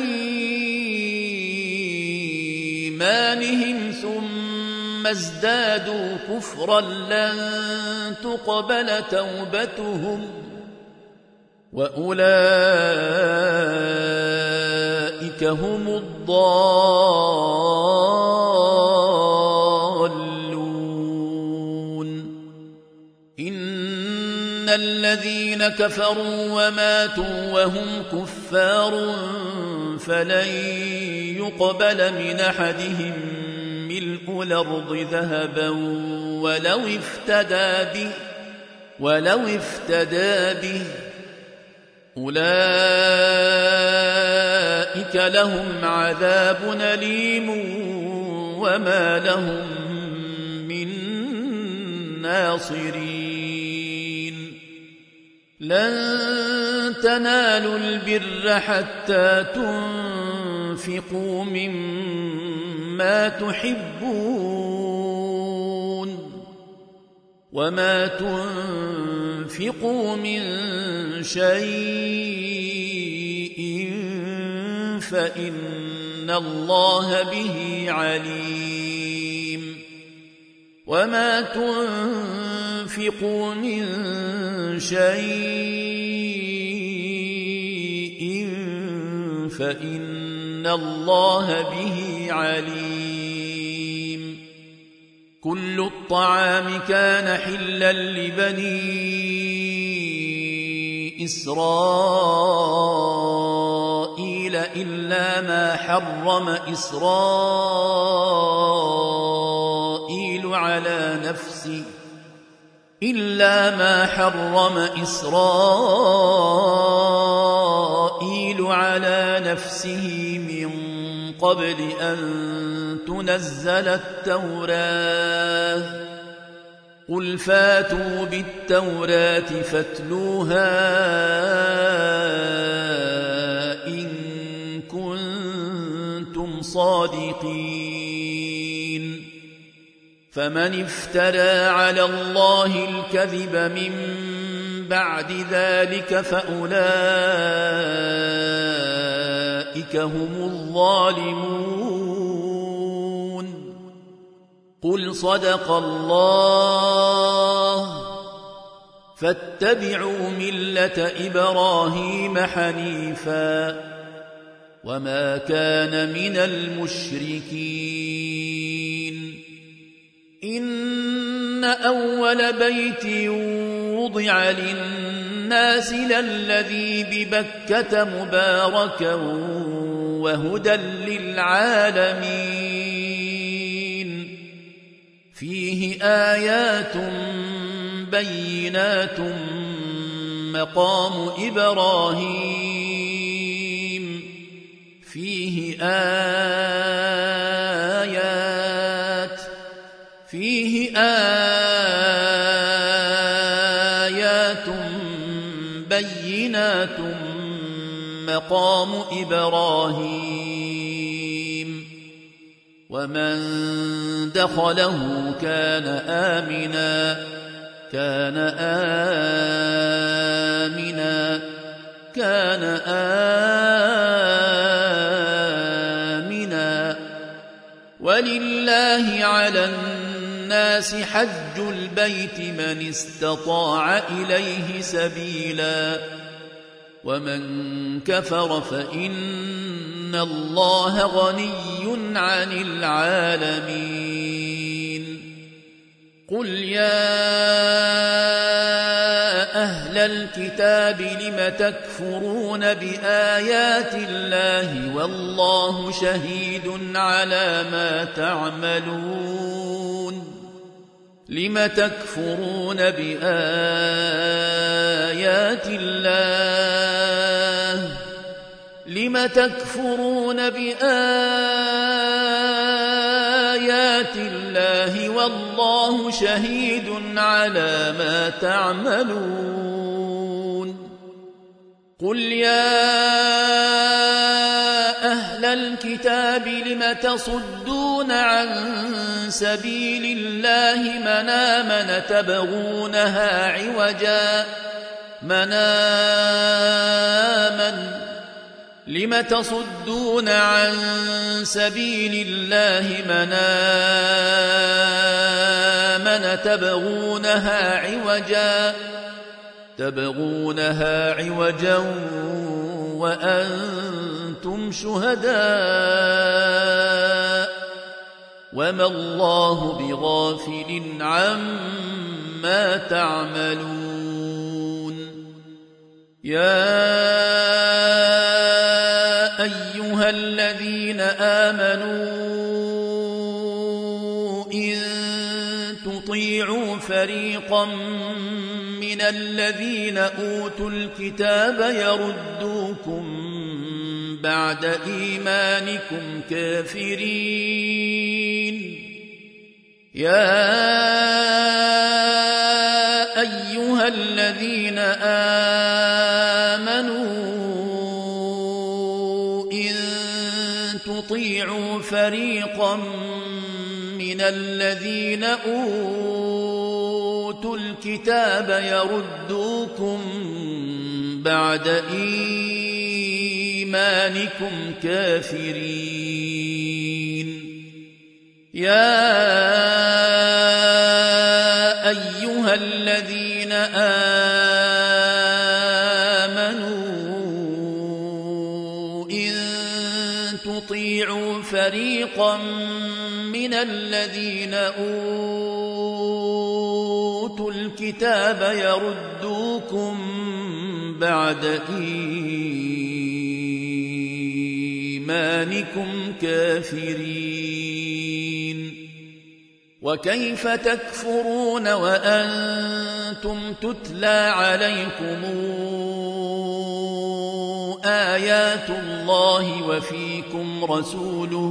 إيمانهم ثم ازدادوا كفرا لن تقبل توبتهم وأولئك هم الضالون إن الذين كفروا وماتوا وهم كفار فلن يقبل من أحدهم ملء الأرض ذهبا ولو افتدى به أولئك لهم عذاب أليم وما لهم من ناصرين لن تنالوا البر حتى تنفقوا مما تحبون وما تنفقوا من شيء فإن الله به عليم وما تنفقوا من شيء فإن الله به عليم كل الطعام كان حلا لبني إسرائيل إلا ما حرم إسرائيل على نفسه من قبل أن تنزل التوراة قل فاتوا بالتوراة فاتلوها إن كنتم صادقين فمن افترى على الله الكذب من بعد ذلك فأولئك هم الظالمون قل صدق الله فاتبعوا ملة إبراهيم حنيفا وما كان من المشركين إن أول بيت وضع للناس للذي ببكة مباركا وهدى للعالمين فيه آيات بينات مقام إبراهيم فيه آيات بينات مقام إبراهيم ومن دخله كان آمنا ولله على الناس حج البيت من استطاع إليه سبيلا ومن كفر فإن الله غني عن العالمين قل يا أهل الكتاب لم تكفرون بآيات الله والله شهيد على ما تعملون لم تكفرون بآيات الله والله شهيد على ما تعملون قل يا أهل الكتاب لم تصدون عن سبيل الله من آمن لم تصدون عن سبيل الله من آمن تبغونها عوجا وأنتم شهداء وما الله بغافل عما تعملون يا أيها الذين آمنوا إن تطيعوا فريقا من الذين أوتوا الكتاب يردوكم بعد إيمانكم كافرين يا أيها الذين آمنوا إن تطيعوا فريقا من الذين أوتوا أوتوا الكتاب يردوكم بعد إيمانكم كافرين يا أيها الذين آمنوا إن تطيعوا فريقا من الذين أوتوا الكتاب يردوكم بعد إيمانكم كافرين وكيف تكفرون وأنتم تتلى عليكم آيات الله وفيكم رسوله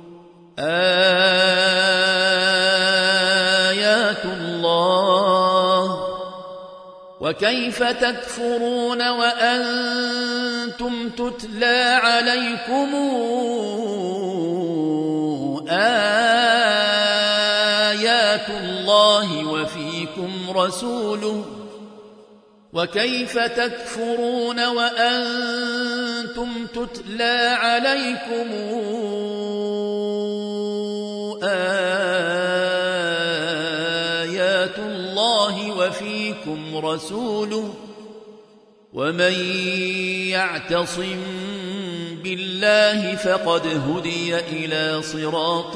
وكيف تكفرون وأنتم تتلى عليكم آيات الله وفيكم رسوله وكيف تكفرون وأنتم تتلى عليكم آيات الله وفيكم رسوله ومن يعتصم بالله فقد هدي إلى صراط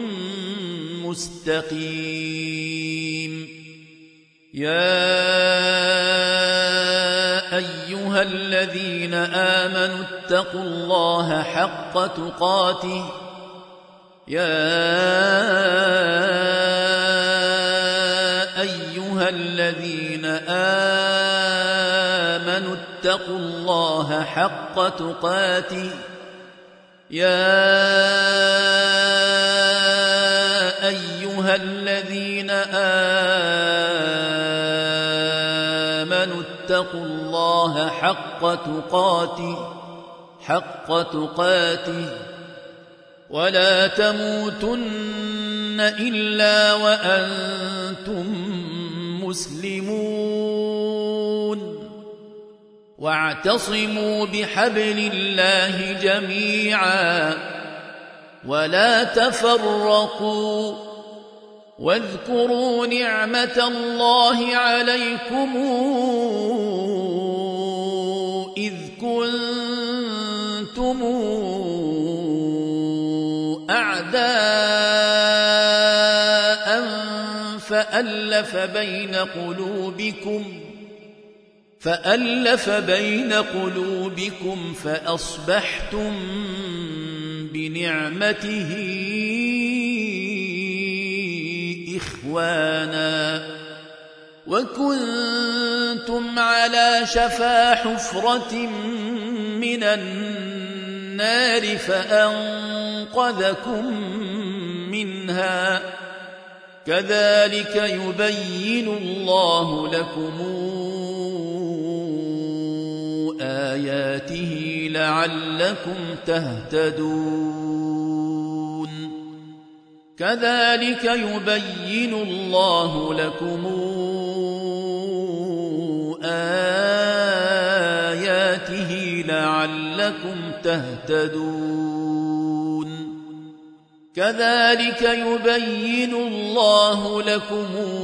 مستقيم يا أيها الذين آمنوا اتقوا الله حق تقاته اتقوا الله حق تقاته يا أيها الذين آمنوا اتقوا الله حق تقاته ولا تموتن إلا وأنتم مسلمون واعتصموا بحبل الله جميعا ولا تفرقوا واذكروا نعمة الله عليكم إذ كنتم أعداء فألف بين قلوبكم فأصبحتم بنعمته إخوانا وكنتم على شفا حفرة من النار فأنقذكم منها كذلك يبين الله لكم آياته لعلكم تهتدون كذلك يبين الله لكم آياته لعلكم تهتدون كذلك يبين الله لكم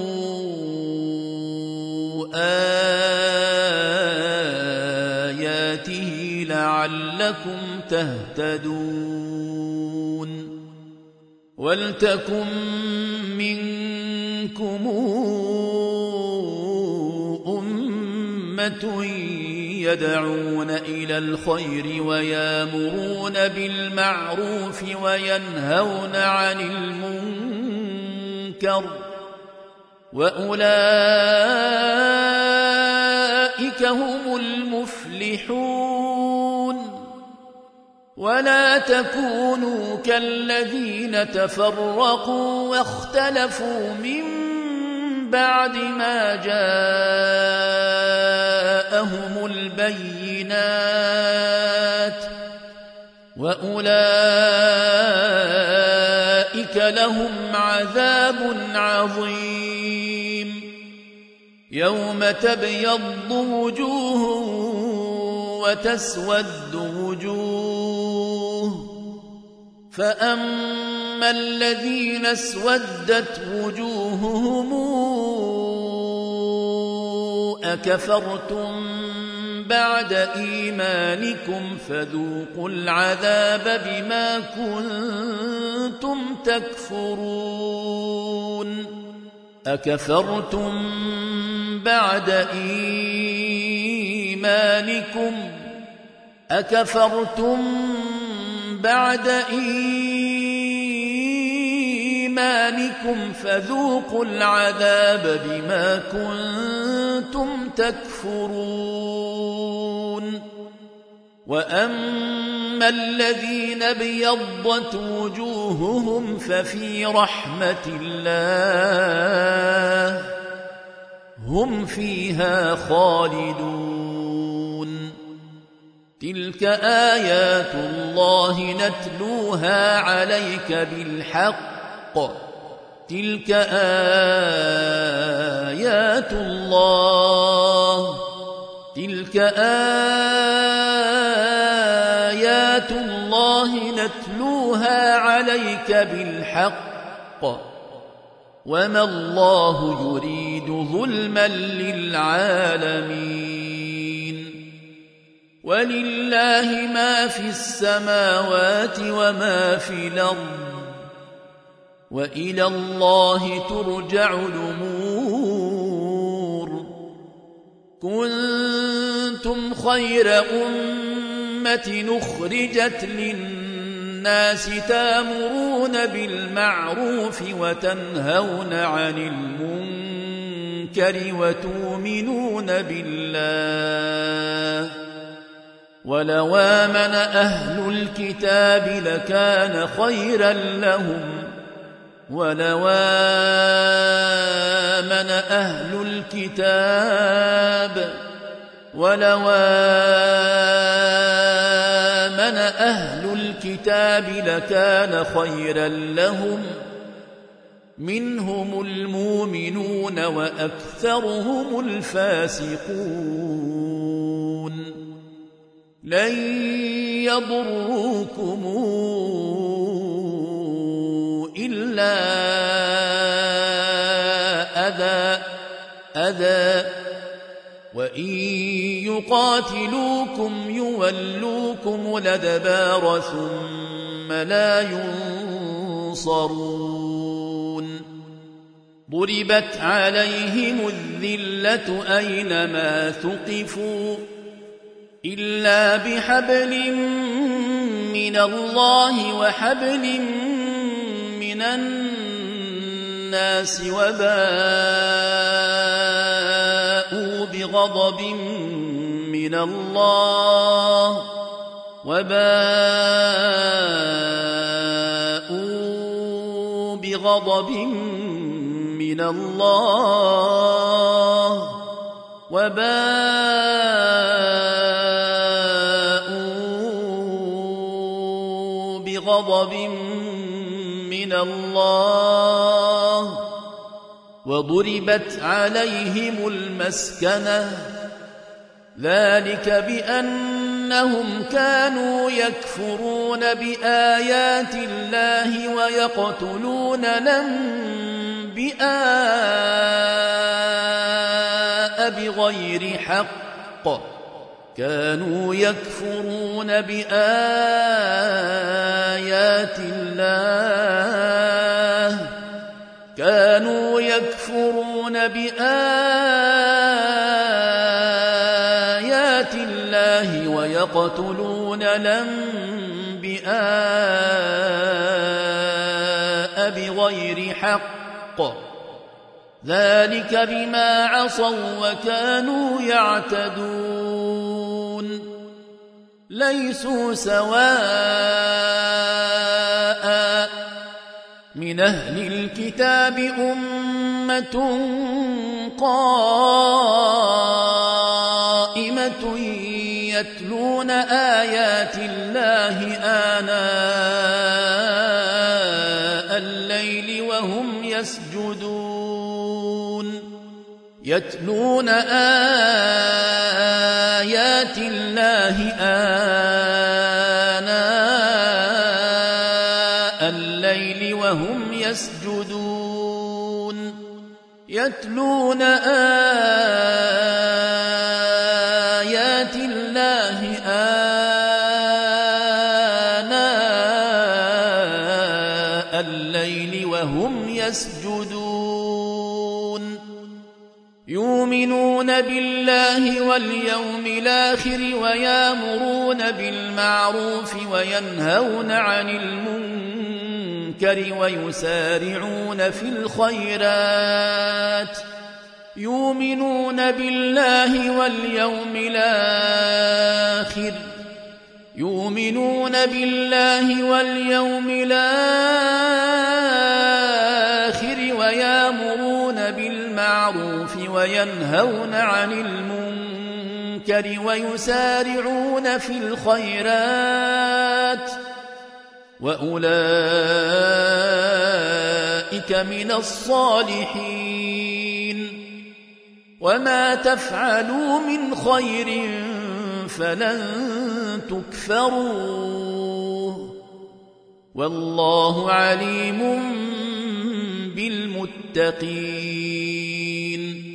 آياته لعلكم تهتدون ولتكن منكم أمة يدعون إلى الخير ويامرون بالمعروف وينهون عن المنكر وأولئك هم المفلحون ولا تكونوا كالذين تفرقوا واختلفوا من بعد ما جاءهم البينات وأولئك لهم عذاب عظيم يوم تبيض وجوه وتسود وجوه فأما الذين اسودت وجوههم أكفرتم بعد إيمانكم فذوقوا العذاب بما كنتم تكفرون أكفرتم بعد إيمانكم فذوقوا العذاب بما كنتم تكفرون وأما الذين ابيضت وجوههم ففي رحمة الله هم فيها خالدون تلك آيات الله نتلوها عليك بالحق تلك آيات الله نتلوها عليك بالحق وما الله يريد ظلما للعالمين ولله ما في السماوات وما في الأرض وإلى الله ترجع الأمور كنتم خير أمة أخرجت للناس تأمرون بالمعروف وتنهون عن المنكر وتؤمنون بالله ولو آمن أهل الكتاب لكان خيرا لهم ولو آمن أهل الكتاب لكان خيرا لهم منهم المؤمنون وأكثرهم الفاسقون لن يضروكم إلا أذى وإن يقاتلوكم يولوكم الأدبار ثم لا ينصرون ضربت عليهم الذلة أينما ثقفوا إلا بحبل من الله وحبل من الناس وباءوا بغضب من الله وضربت عليهم المسكنة ذلك بأنهم كانوا يكفرون بآيات الله ويقتلون الأنبياء بغير حق كانوا يكفرون بآيات الله ويقتلون الأنبياء بغير حق ذلك بما عصوا وكانوا يعتدون ليسوا سواء من أهل الكتاب أمة قائمة يتلون آيات الله آناء الليل وهم يتلون آيات الله آناء الليل وهم يسجدون يتلون آيات الله آناء الليل وهم يسجدون يؤمنون بالله واليوم الآخر ويأمرون بالمعروف وينهون عن المنكر ويسارعون في الخيرات يؤمنون بالله واليوم الآخر ويأمرون بالمعروف وينهون عن المنكر ويسارعون في الخيرات وأولئك من الصالحين وما تفعلوا من خير فلن تكفروه والله عليم بالمتقين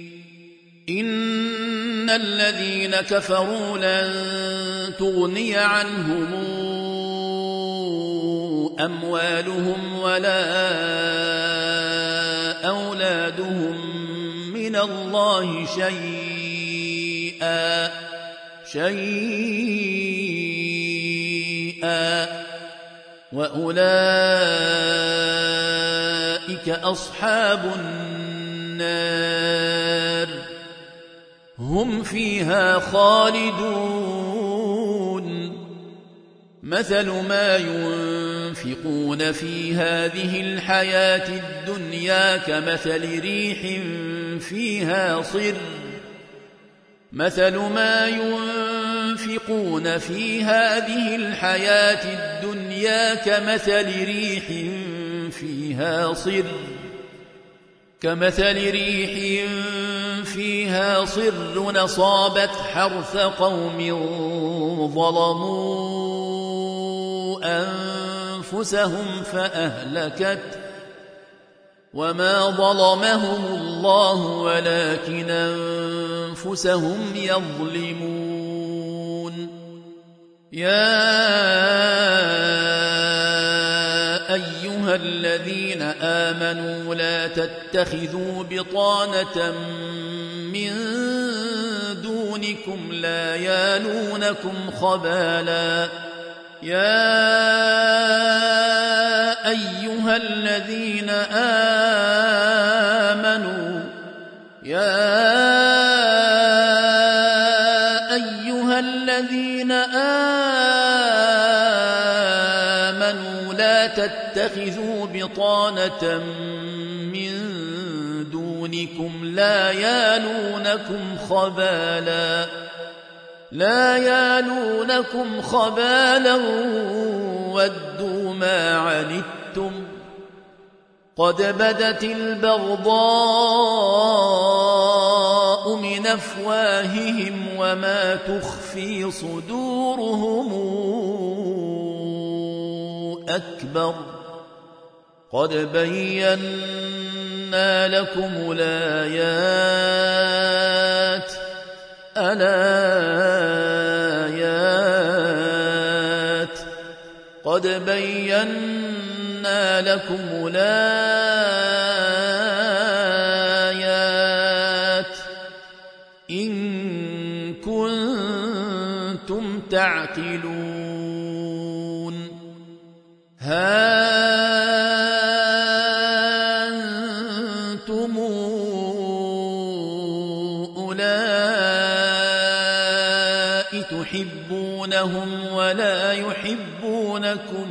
إن الذين كفروا لن تغني عنهم أموالهم ولا أولادهم من الله شيئا وأولئك أصحاب النار هم فيها خالدون مثل ما ينفقون في هذه الحياة الدنيا كمثل ريح فيها صر أصابت حرث قوم ظلموا أنفسهم فأهلكت وما ظلمهم الله ولكن أنفسهم يظلمون يا أيها الذين آمنوا لا تتخذوا بطانة من دونكم لا يالونكم خبالا تتخذوا بطانة من دونكم لا يالونكم خبالا ودوا ما عنتم قد بدت البغضاء من أفواههم وما تخفي صدورهم أكبر قد بينا لكم الآيات قد بينا لكم الآيات إن كنتم تعقلون ها أنتم أولئك تحبونهم ولا يحبونكم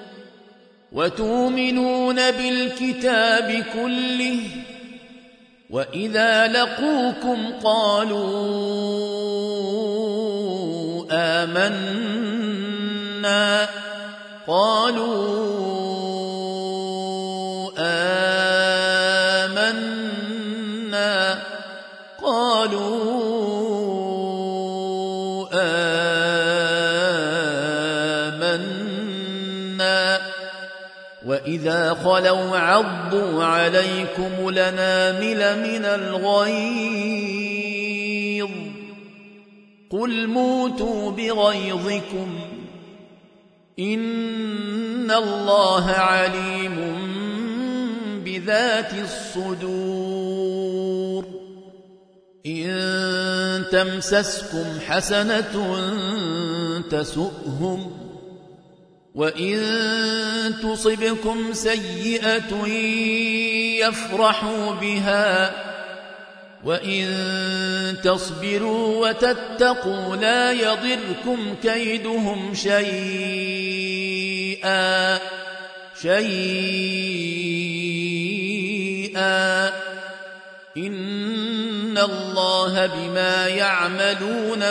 وتؤمنون بالكتاب كله وإذا لقوكم قالوا آمنا وإذا خلوا عضوا عليكم الأنامل من الغيظ قل موتوا بغيظكم إن الله عليم بذات الصدور إن تمسسكم حسنة تسؤهم وإن تصبكم سيئة يفرحوا بها وإن تصبروا وتتقوا لا يضركم كيدهم شيئا إن الله بما يعملون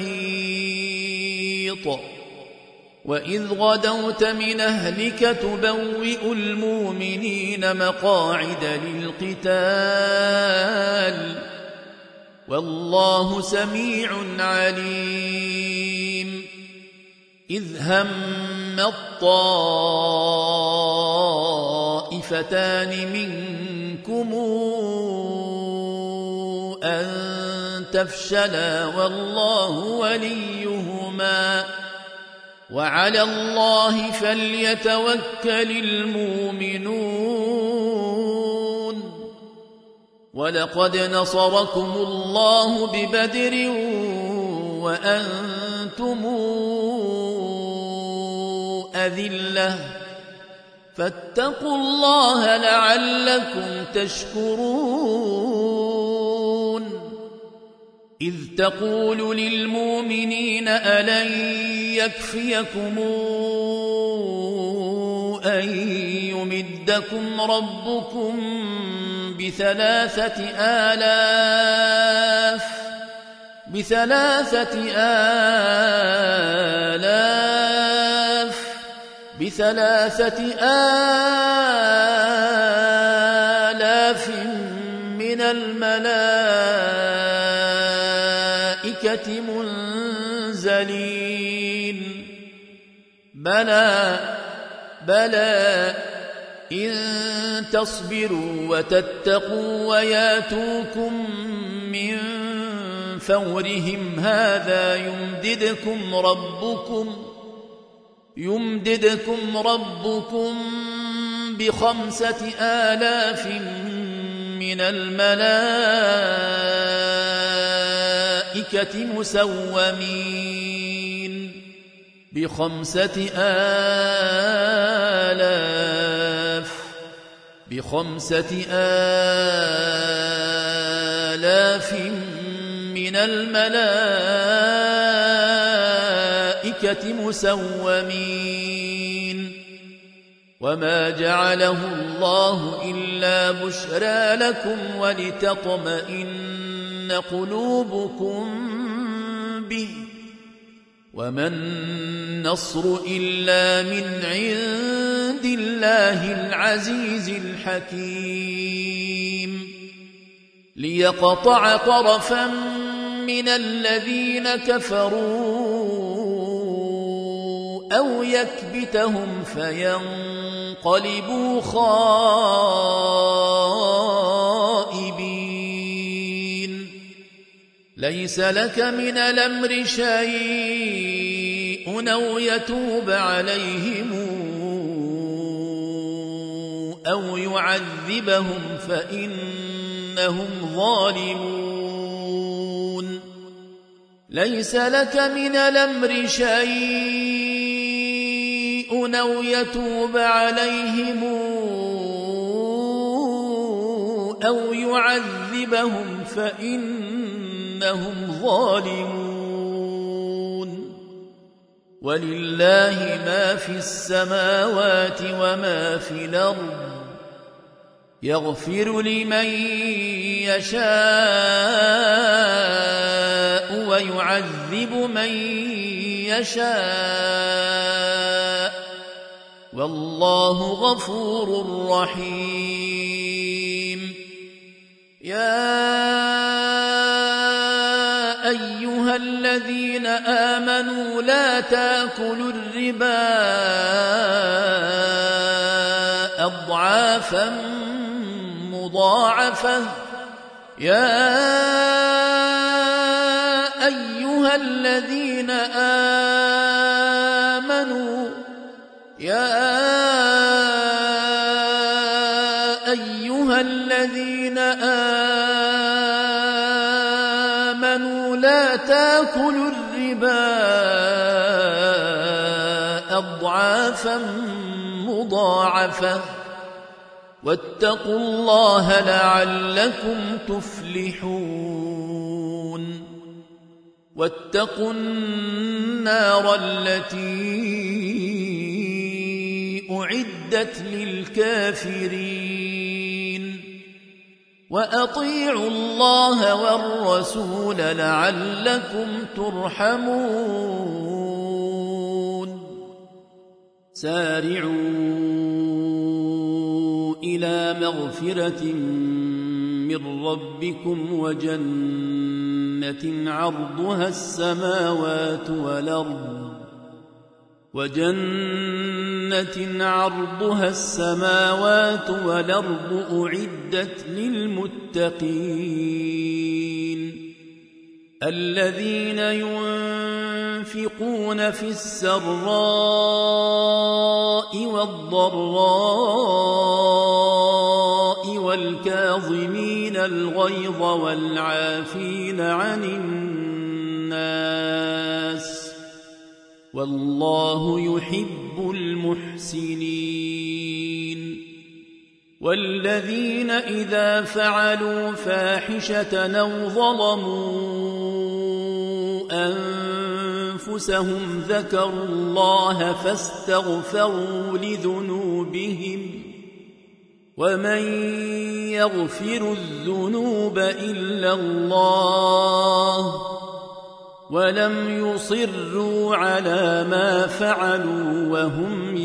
محيط وإذ غدوت من أهلك تبوئ المؤمنين مقاعد للقتال والله سميع عليم إذ هم الطائفتان منكم أن تفشلا والله وليهما وعلى الله فليتوكل المؤمنون ولقد نصركم الله ببدر وأنتم أذلة فاتقوا الله لعلكم تشكرون إذ تقول للمؤمنين ألن يكفيكم أن يمدكم ربكم بثلاثة آلاف من الملائكة منزلين بلى إن تصبروا وتتقوا وياتوكم من فورهم هذا يمددكم ربكم ب5 آلاف من الملائكة مسومين ب5 آلاف من الملائكة مسومين وما جعله الله إلا بشرى لكم ولتطمئن قلوبكم به وما النصر إلا من عند الله العزيز الحكيم ليقطع طرفا من الذين كفروا أو يكبتهم فينقلبوا خائبين ليس لك من الأمر شيء أو يتوب عليهم أو يعذبهم فإنهم ظالمون ليس لك من الأمر شيء أو يتوب عليهم أو يعذبهم فإنهم ظالمون ولله ما في السماوات وما في الأرض يغفر لمن يشاء ويعذب من يشاء والله غفور رحيم يا أيها الذين آمنوا لا تأكلوا الربا أضعافا مضاعفة يا أيها الذين آمنوا لا تأكلوا الربا أضعافا مضاعفة واتقوا الله لعلكم تفلحون واتقوا النار التي أعدت للكافرين وأطيعوا الله والرسول لعلكم ترحمون سارعوا إلى مغفرة من ربكم وجنة عرضها السماوات والأرض أعدت للمتقين الذين ينفقون في السراء والضراء والكاظمين الغيظ والعافين عن الناس والله يحب المحسنين والذين إذا فعلوا فاحشة أو ظلموا أنفسهم ذكروا الله فاستغفروا لذنوبهم ومن يغفر الذنوب إلا الله ولم يصروا على ما فعلوا وهم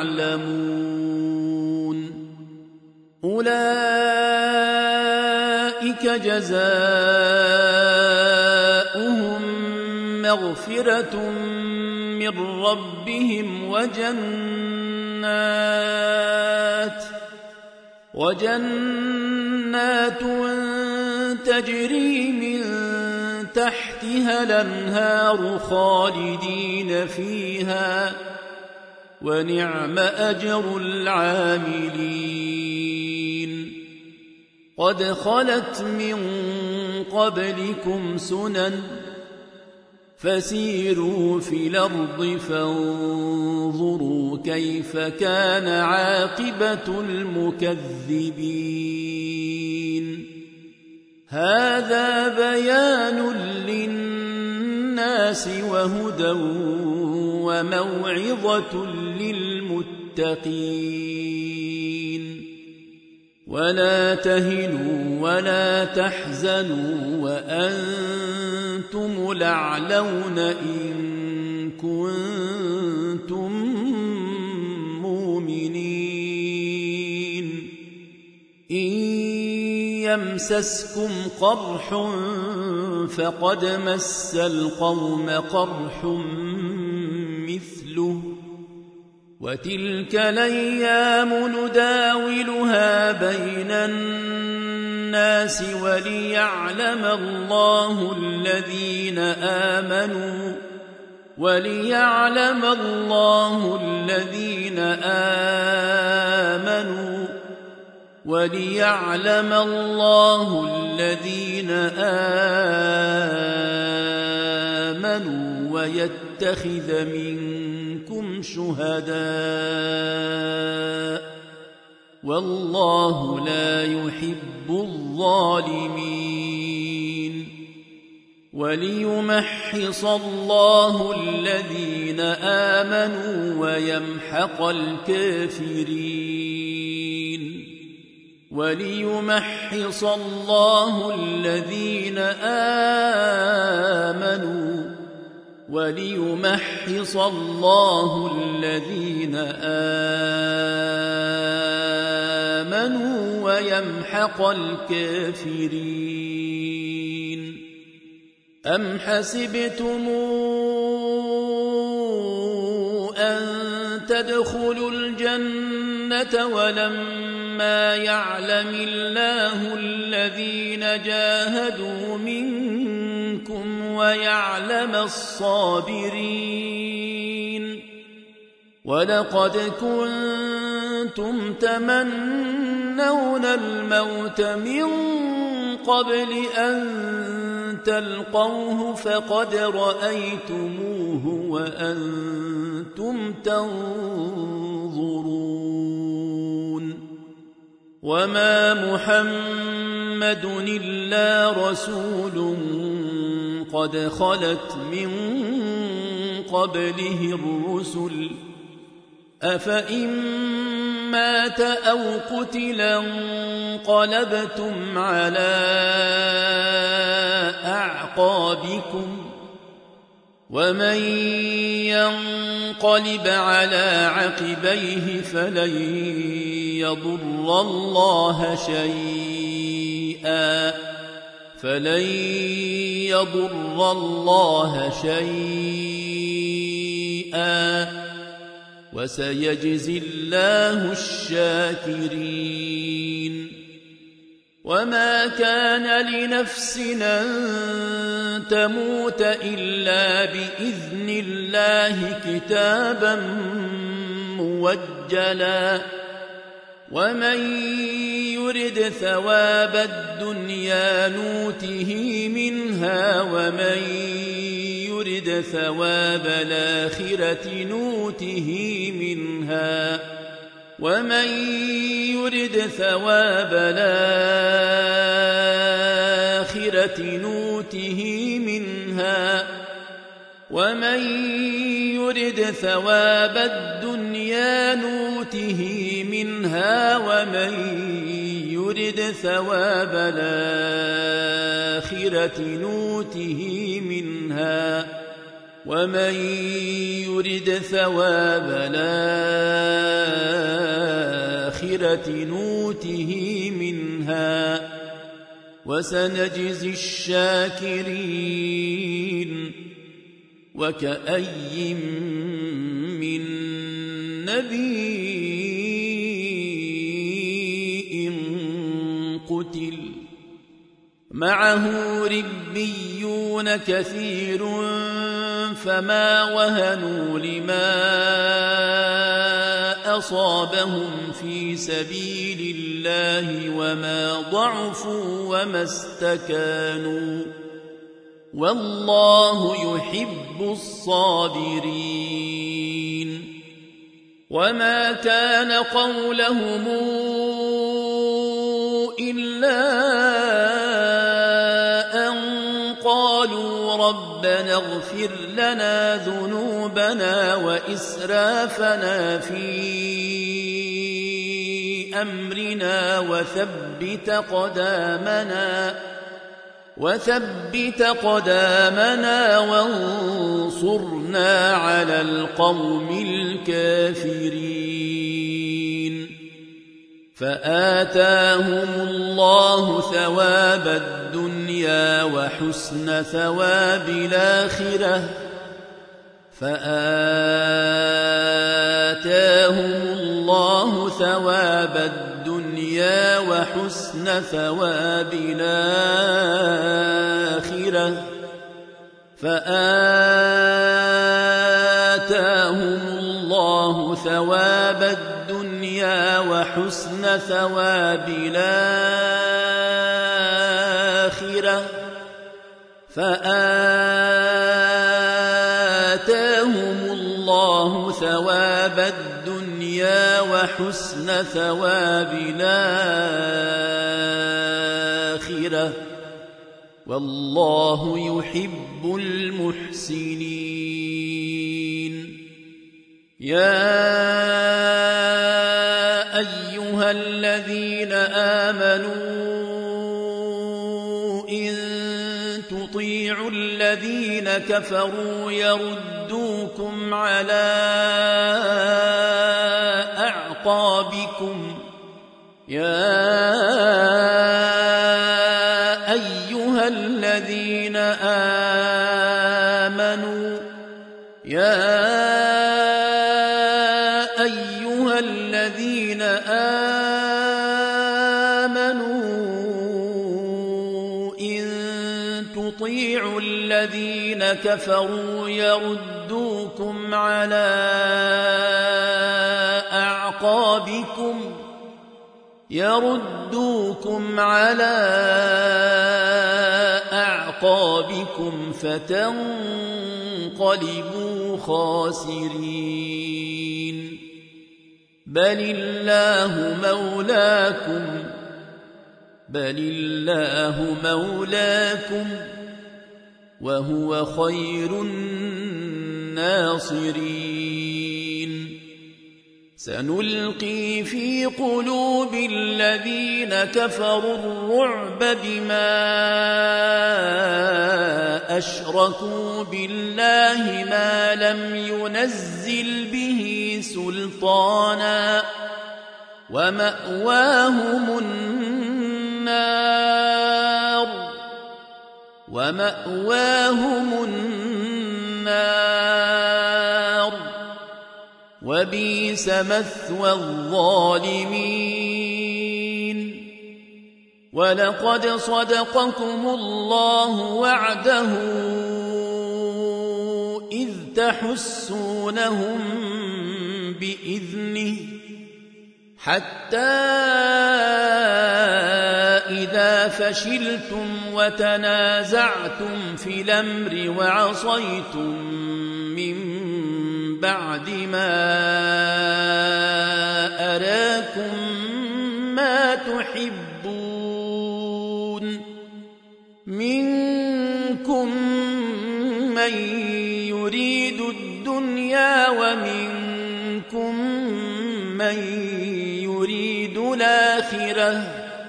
يعلمون أولئك جزاؤهم مغفرة من ربهم وجنات تجري من تحتها الأنهار خالدين فيها ونعم أجر العاملين قد خلت من قبلكم سنن فسيروا في الأرض فانظروا كيف كان عاقبة المكذبين هذا بيان للناس وهدى وموعظة للمتقين ولا تهنوا ولا تحزنوا وأنتم الأعلون إن كنتم مؤمنين إن يمسسكم قرح فقد مس القوم قرح مثله وتلك الأيام نداولها بين الناس وليعلم الله الذين آمنوا ويتخذ منكم شهداء والله لا يحب الظالمين وليمحص الله الذين آمنوا ويمحق الكافرين وليمحص الله الذين آمنوا ويمحق الكافرين. أم حسبتم أن تدخلوا الجنة ولما يعلم الله الذين جاهدوا منكم ويعلم الصابرين؟ ولقد كنتم تمنون الموت من قبل أن تلقوه فقد رأيتموه وأنتم تنظرون. وما محمد إلا رسول قد خلت من قبله الرسل أفإن مات أو قتل انقلبتم على أعقابكم ومن ينقلب على عقبيه فلن يضر الله شيئا وسيجزي الله الشاكرين. وما كان لنفس أن تموت إلا بإذن الله كتابا موجلا. ومن يرد ثواب الدنيا نوته منها ومن يرد ثواب الآخرة نوته منها ومن يرد ثواب الآخرة نوته منها ومن يرد ثواب الدنيا نوته منها ومن يرد ثواب الآخرة نوته منها ومن يرد ثواب الآخرة نوته منها وسنجزي الشاكرين. وكأي من نبي قتل معه ربيون كثير فما وهنوا لما أصابهم في سبيل الله وما ضعفوا وما استكانوا والله يحب الصابرين. وما كان قولهم إلا أن قالوا ربنا اغفر لنا ذنوبنا وإسرافنا في أمرنا وثبت قدامنا وانصرنا على القوم الكافرين. فآتاهم الله ثواب الدنيا وحسن ثواب الآخرة وحسن ثواب الآخرة فآتاهم الله ثواب الدنيا وحسن ثواب الآخرة فآتاهم الله ثواب الدنيا وحسن ثواب الآخرة والله يحب المحسنين. يا أيها أيها الذين آمنوا إن تطيعوا الذين كفروا يردوكم على أعقابكم أيها الذين آمنوا إن تطيعوا الذين كفروا يردوكم على أعقابكم فتنقلبوا خاسرين بل الله مولاكم وهو خير الناصرين سنلقي في قلوب الذين كفروا الرعب بما أشركوا بالله ما لم ينزل به سلطانا ومأواهم النار وبئس مثوى الظالمين ولقد صدقكم الله وعده إذ تحسونهم بإذنه حتى إذا فشلتم وتنازعتم في الأمر وعصيتم من بعد ما أراكم ما تحبون منكم من يريد الدنيا ومنكم من يريد الآخرة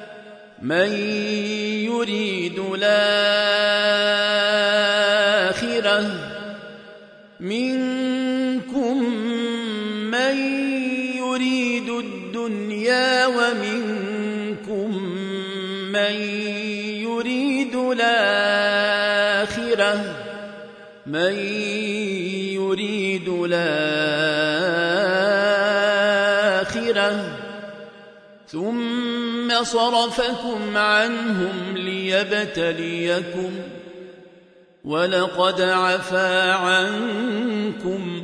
منكم من يريد الدنيا ومنكم من يريد الآخرة ثم صرفكم عنهم ليبتليكم ولقد عفا عنكم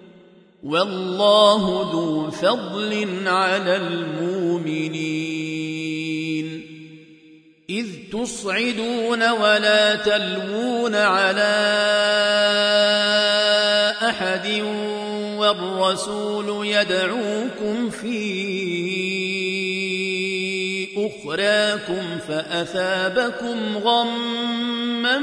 والله ذو فضل على المؤمنين إذ تصعدون ولا تلوون على أحد والرسول يدعوكم في أخراكم فأثابكم غما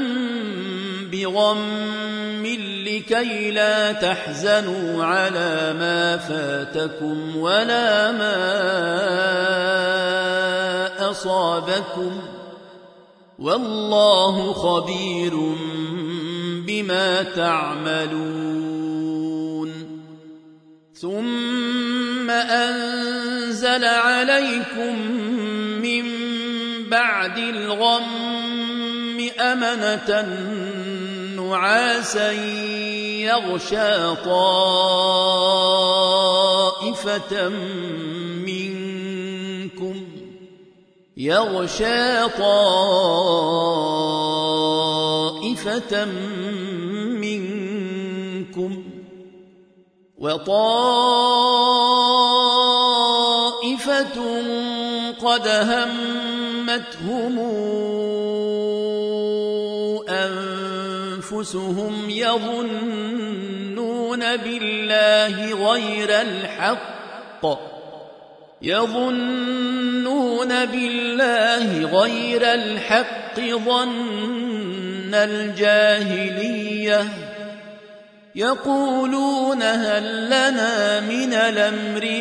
بغم لكي لا تحزنوا على ما فاتكم ولا ما أصابكم والله خبير بما تعملون ثم أنزل عليكم من بعد الغم أمنة نعاسا يغشى طائفة منكم وطائفة قد همتهم أنفسهم يظنون بالله غير الحق ظن الجاهلية يقولون هل لنا من الأمر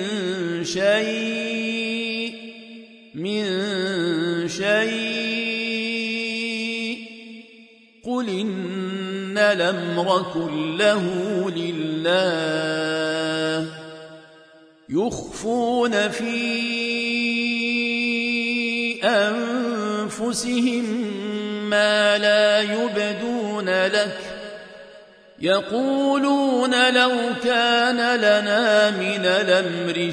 من شيء قل إن الأمر كله لله يخفون في أنفسهم ما لا يبدون لك يقولون لو كان لنا من الأمر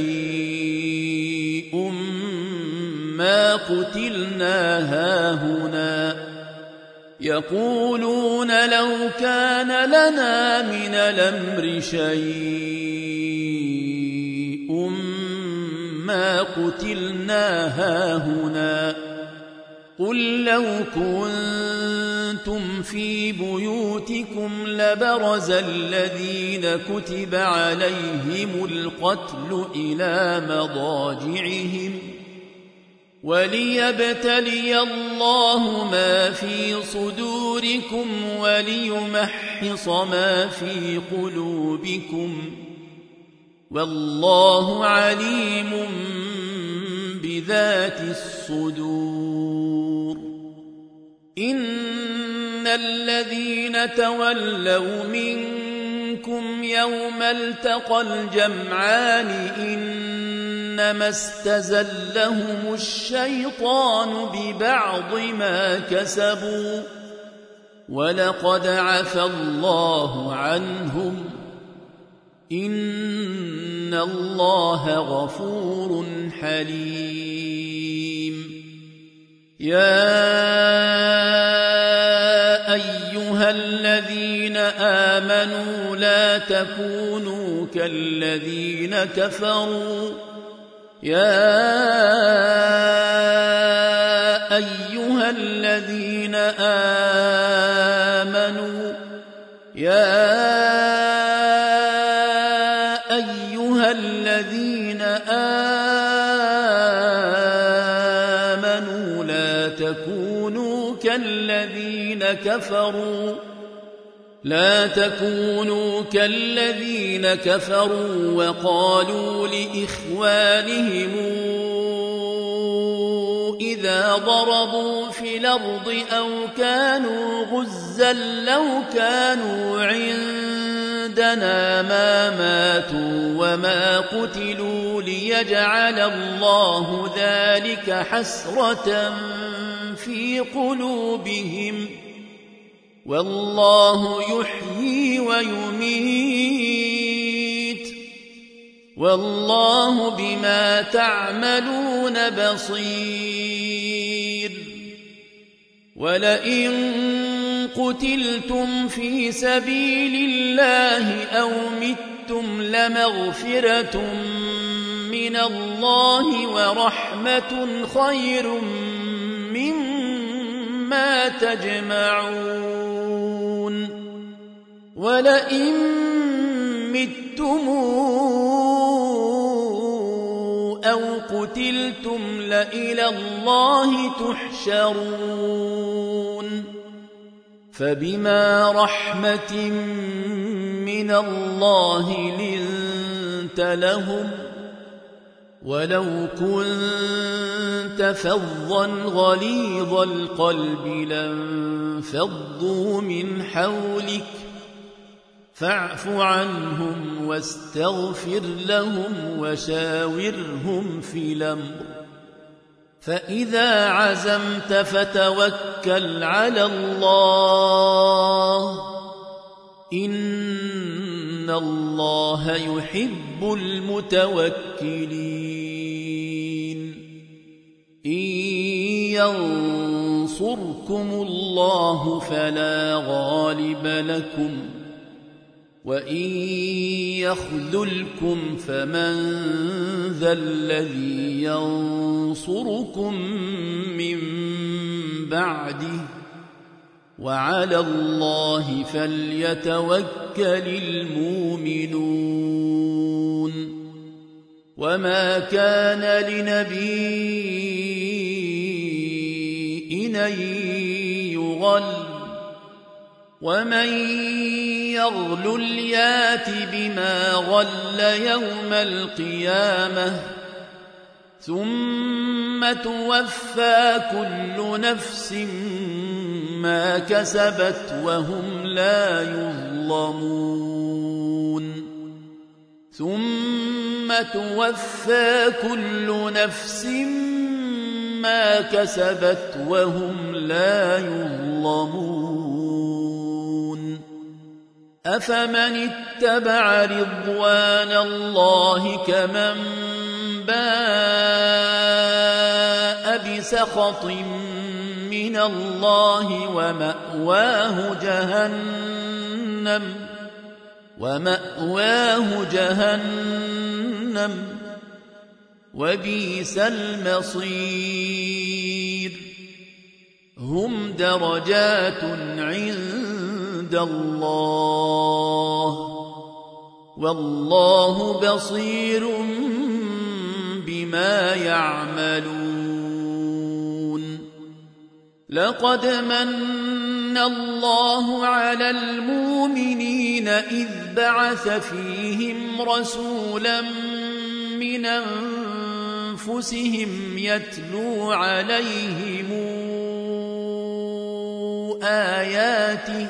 شيء ما قتلنا هاهنا يقولون لو كان لنا من الأمر شيء ما قتلنا هاهنا قل لو كنتم في بيوتكم لبرز الذين كتب عليهم القتل إلى مضاجعهم وليبتلي الله ما في صدوركم وليمحص ما في قلوبكم والله عليم بذات الصدور إن الذين تولوا منكم يوم التقى الجمعان إنما استزلهم الشيطان ببعض ما كسبوا ولقد عفى الله عنهم إن الله غفور حليم يا أيها الذين آمنوا لا تكونوا كالذين كفروا لا تكونوا كالذين كفروا وقالوا لإخوانهم إذا ضربوا في الأرض أو كانوا غزا لو كانوا عندنا ما ماتوا وما قتلوا ليجعل الله ذلك حسرة في قلوبهم والله يحيي ويميت والله بما تعملون بصير ولئن قتلتم في سبيل الله أو متم لمغفرة من الله ورحمة خير مما تجمعون ولئن متم أو قتلتم لإلى الله تحشرون فبما رحمة من الله لنت لهم ولو كنت فظا غليظ القلب لانفضوا من حولك فاعف عنهم واستغفر لهم وشاورهم في الأمر فإذا عزمت فتوكل على الله إن الله يحب المتوكلين إن ينصركم الله فلا غالب لكم وإن يخذلكم فمن ذا الذي ينصركم من بعده وعلى الله فليتوكل المؤمنون وما كان لنبي أن يغل ومن يغلل يات بما غل يوم القيامة ثم توفى كل نفس ما كسبت وهم لا يظلمون ثم توفى كل نفس ما كسبت وهم لا يظلمون أفمن اتبع رضوان الله كمن باء بسخط من الله ومأواه جهنم وبئس المصير هم درجات عند الله والله بصير بما يعملون لقد من الله على المؤمنين إذ بعث فيهم رسولا من أنفسهم يتلو عليهم آياته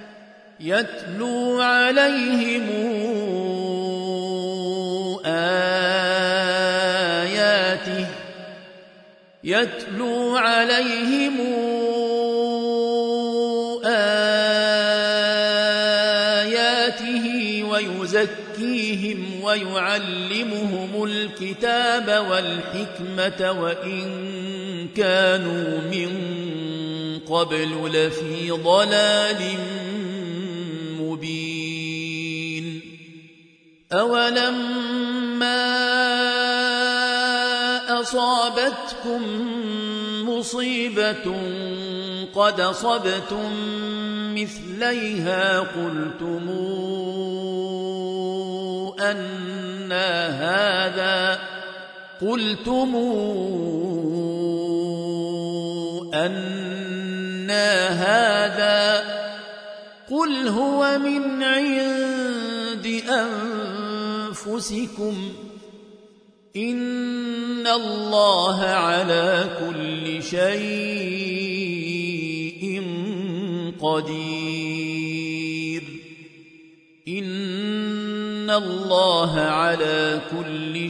ويزكيهم ويعلمهم الكتاب والحكمة وإن كانوا من قبل لفي ضلال مبين أولما أصابتكم مصيبة قد أصبتم مثليها قلتم أن هذا قل هو من عند أنفسكم إن الله على كل شيء قدير إن الله على كل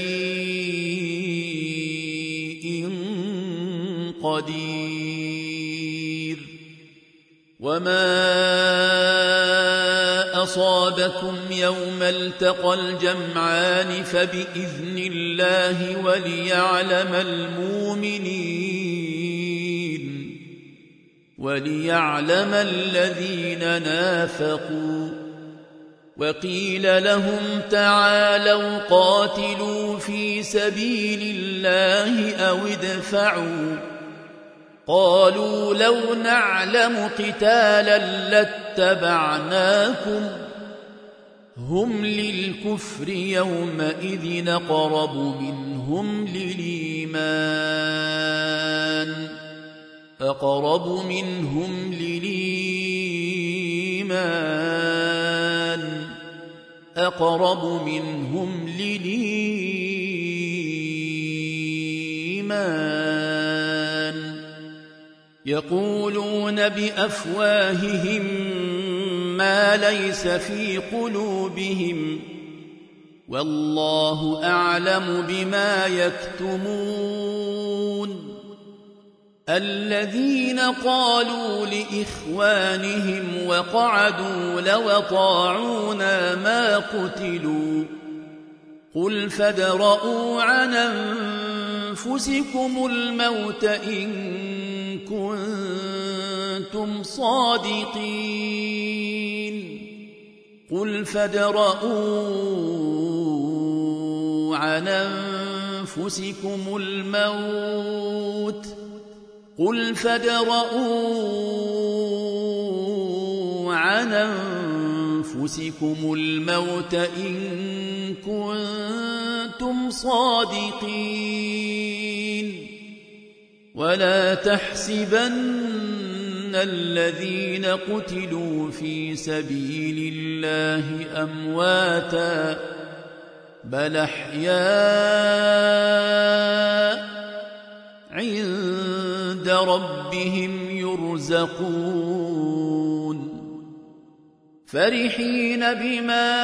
شيء قدير وما أصابكم يوم التقى الجمعان فبإذن الله وليعلم الذين نافقوا وقيل لهم تعالوا قاتلوا في سبيل الله أو ادفعوا قالوا لو نعلم قتالا لاتبعناكم هم للكفر يومئذ أقرب منهم للإيمان يقولون بأفواههم ما ليس في قلوبهم والله أعلم بما يكتمون الذين قالوا لإخوانهم وقعدوا لو أطاعونا ما قتلوا قل فادرءوا عن أنفسكم الموت إن كنتم صادقين قل فادرءوا عن أنفسكم الموت إن كنتم صادقين ولا تحسبن الذين قتلوا في سبيل الله أمواتا بل أحياء عند ربهم يرزقون فرحين بما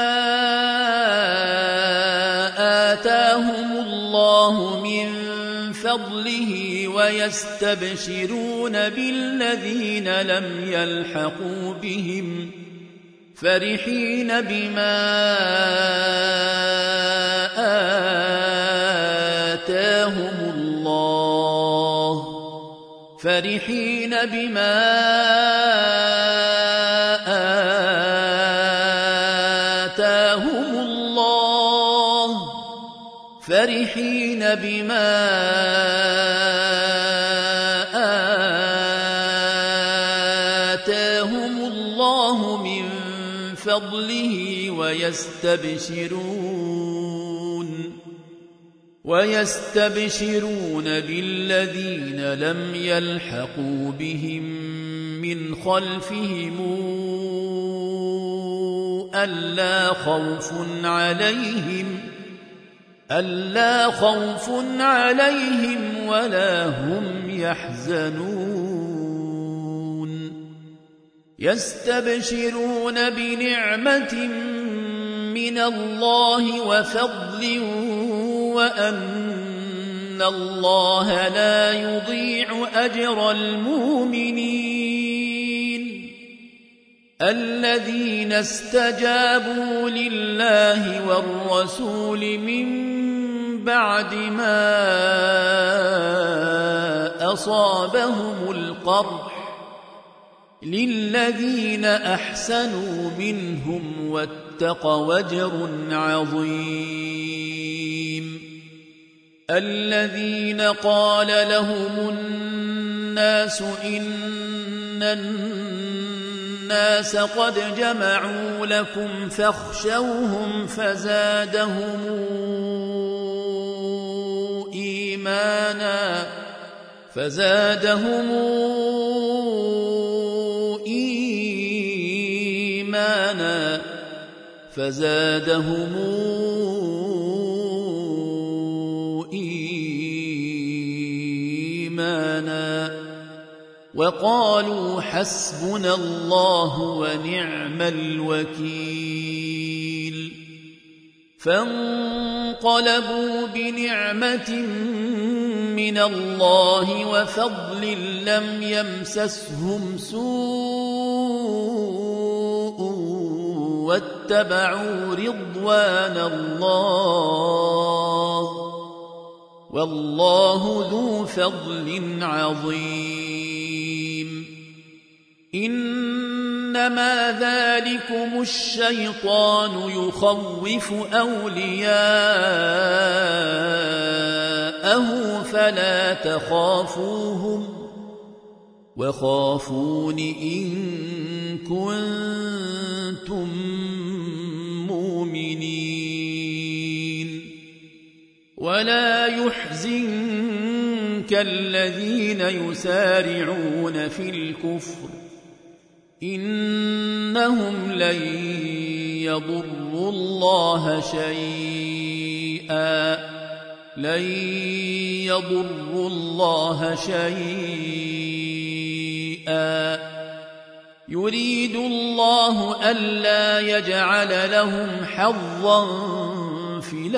آتاهم الله من فضله ويستبشرون بالذين لم يلحقوا بهم فرحين بما آتاهم الله فرحين بما آتاهم الله فرحين بما آتاهم الله من فضله ويستبشرون بالذين لم يلحقوا بهم من خلفهم ألا خوف عليهم ولا هم يحزنون يستبشرون بنعمة من الله وفضل وأن الله لا يضيع أجر المؤمنين الذين استجابوا لله والرسول من بعد ما أصابهم القرح للذين أحسنوا منهم واتقوا أجر عظيم الذين قال لهم الناس إن الناس قد جمعوا لكم فاخشوهم فزادهم إيمانا وقالوا حسبنا الله ونعم الوكيل فانقلبوا بنعمة من الله وفضل لم يمسسهم سوء واتبعوا رضوان الله والله ذو فضل عظيم إنما ذلكم الشيطان يخوف أولياءه فلا تخافوهم وخافون إن كنتم مؤمنين ولا يحزنك الذين يسارعون في الكفر إنهم لن يضروا الله شيئا يريد الله ألا يجعل لهم حظا في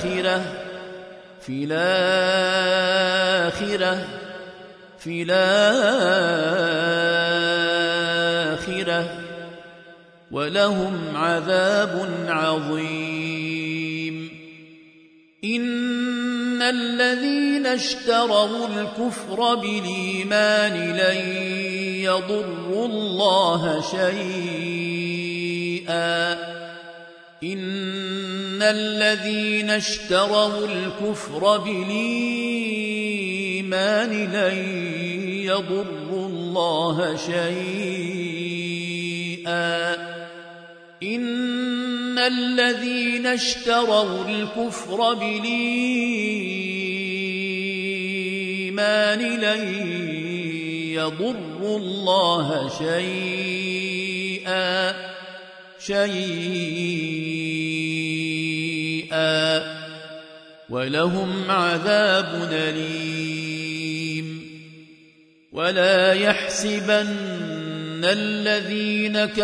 الآخرة ولهم عذاب عظيم إن الذين اشتروا الكفر بالإيمان لن يضروا الله شيئا إن الذين اشتروا الكفر بالإيمان لن يضروا الله شيئا إن الذين اشتروا الكفر بالإيمان لن يضروا الله شيئا ولهم عذاب أليم. ولا يحسبن الذين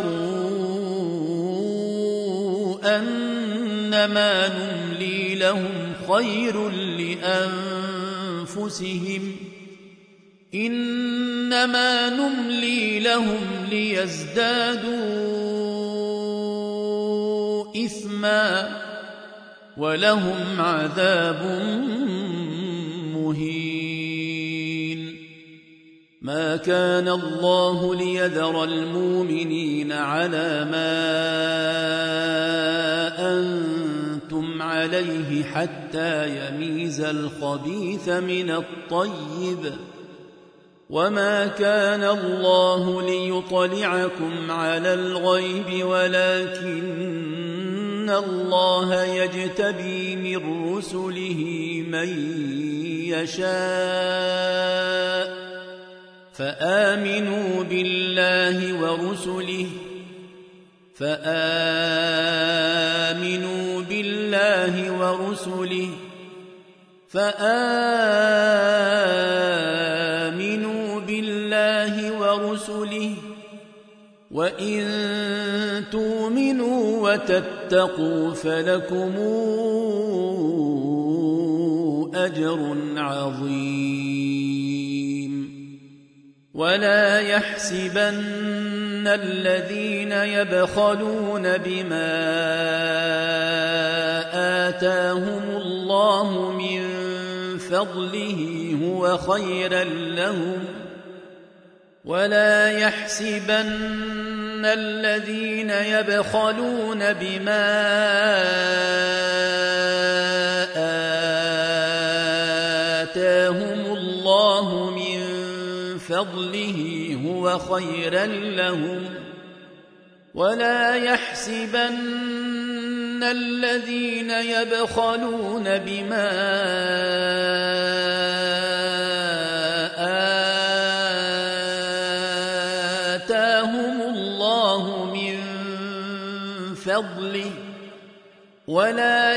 كفروا أنما نملي لهم خير لأنفسهم إنما نملي لهم ليزدادوا إثما ولهم عذاب مهين. ما كان الله ليذر المؤمنين على ما أنتم عليه حتى يميز الخبيث من الطيب وما كان الله ليطلعكم على الغيب ولكن الله يجتبي من رسله من يشاء فآمنوا بالله ورسله وإن تؤمنوا وتتقوا فلكم أجر عظيم. ولا يحسبن الذين يبخلون بما آتاهم الله من فضله هو خيرا لهم ولا يحسبن الذين يبخلون بما آتاهم الله من فضله هو خيرا لهم ولا يحسبن الذين يبخلون بما آتاهم الله من فضله ولا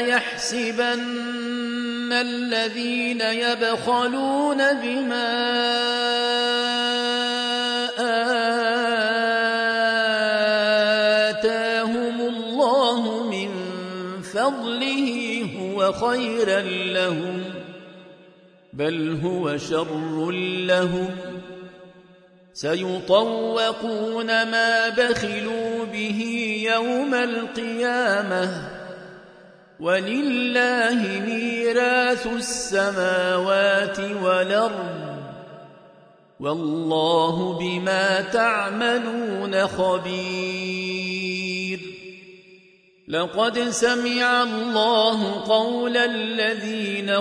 يحسبن الذين يبخلون بما آتاهم الله من فضله هو خيرا لهم بل هو شر لهم سيطوقون ما بخلوا به يوم القيامة ولله ميراث السماوات والأرض والله بما تعملون خبير. لقد سمع الله قول الذين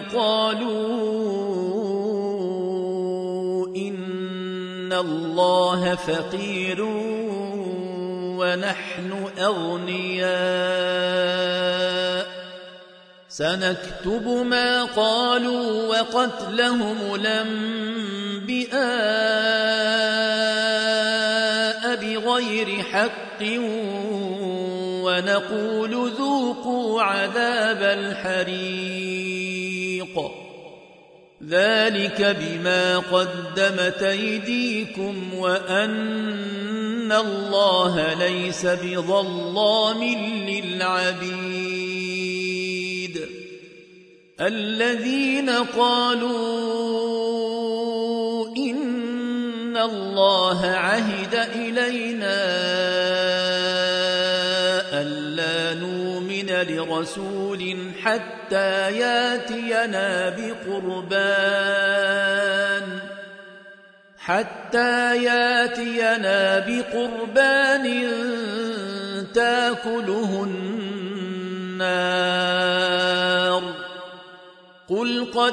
قالوا إن الله فقير ونحن أغنياء سنكتب ما قالوا وقتلهم الأنبياء بغير حق ونقول ذوقوا عذاب الحريق ذلك بما قدمت أيديكم وأن الله ليس بظلام للعبيد. الذين قالوا إن الله عهد إلينا ألا نؤمن لرسول حتى ياتينا بقربان تاكله النار قل قد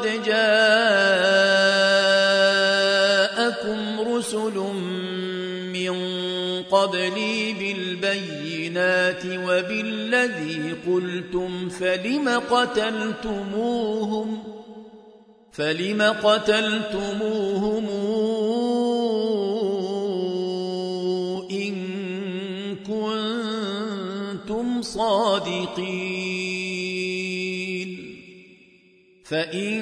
جاءكم رسل من قبلي بالبينات وبالذي قلتم فلم قتلتموهم صادقين فإن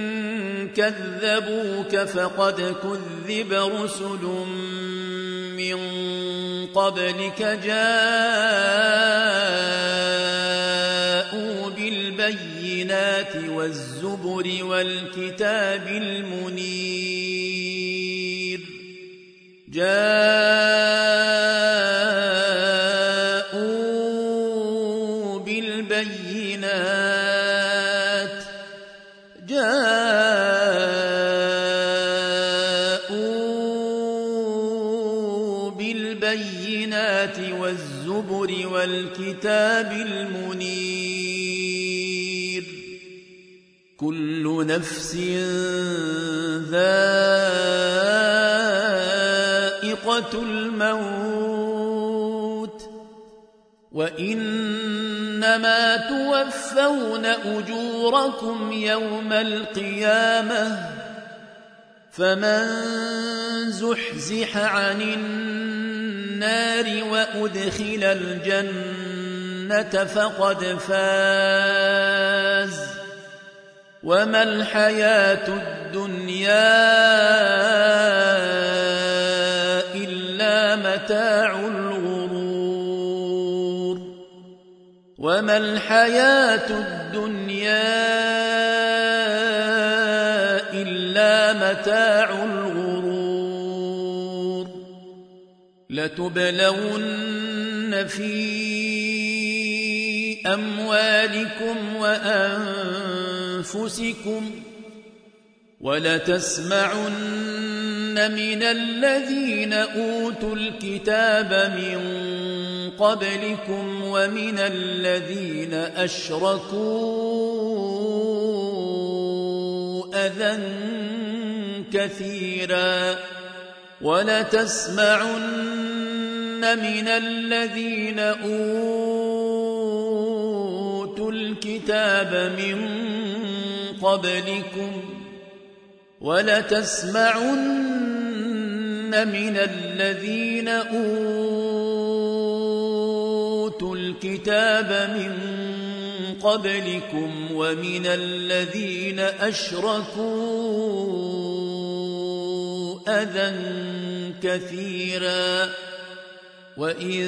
كذبوك فقد كذب رسل من قبلك جاءوا بالبينات والزبر والكتاب المنير جاءوا بالبينات والزبر والكتاب المنير كل نفس ذائقة الموت وإنما توفون أجوركم يوم القيامة فمن زحزح عن النار وأدخل الجنة فقد فاز وما الحياة الدنيا إلا متاع الغرور وما الحياة الدنيا إلا متاع الغرور لتبلون في أموالكم وأنفسكم ولتسمعن من الذين أوتوا الكتاب من قبلكم ومن الذين أشركوا أذى كثيرا ولتسمعن من الذين أوتوا الكتاب من قبلكم ولتسمعن من الذين أوتوا الكتاب من قبلكم ومن الذين أشركوا أذى كثيرا وإن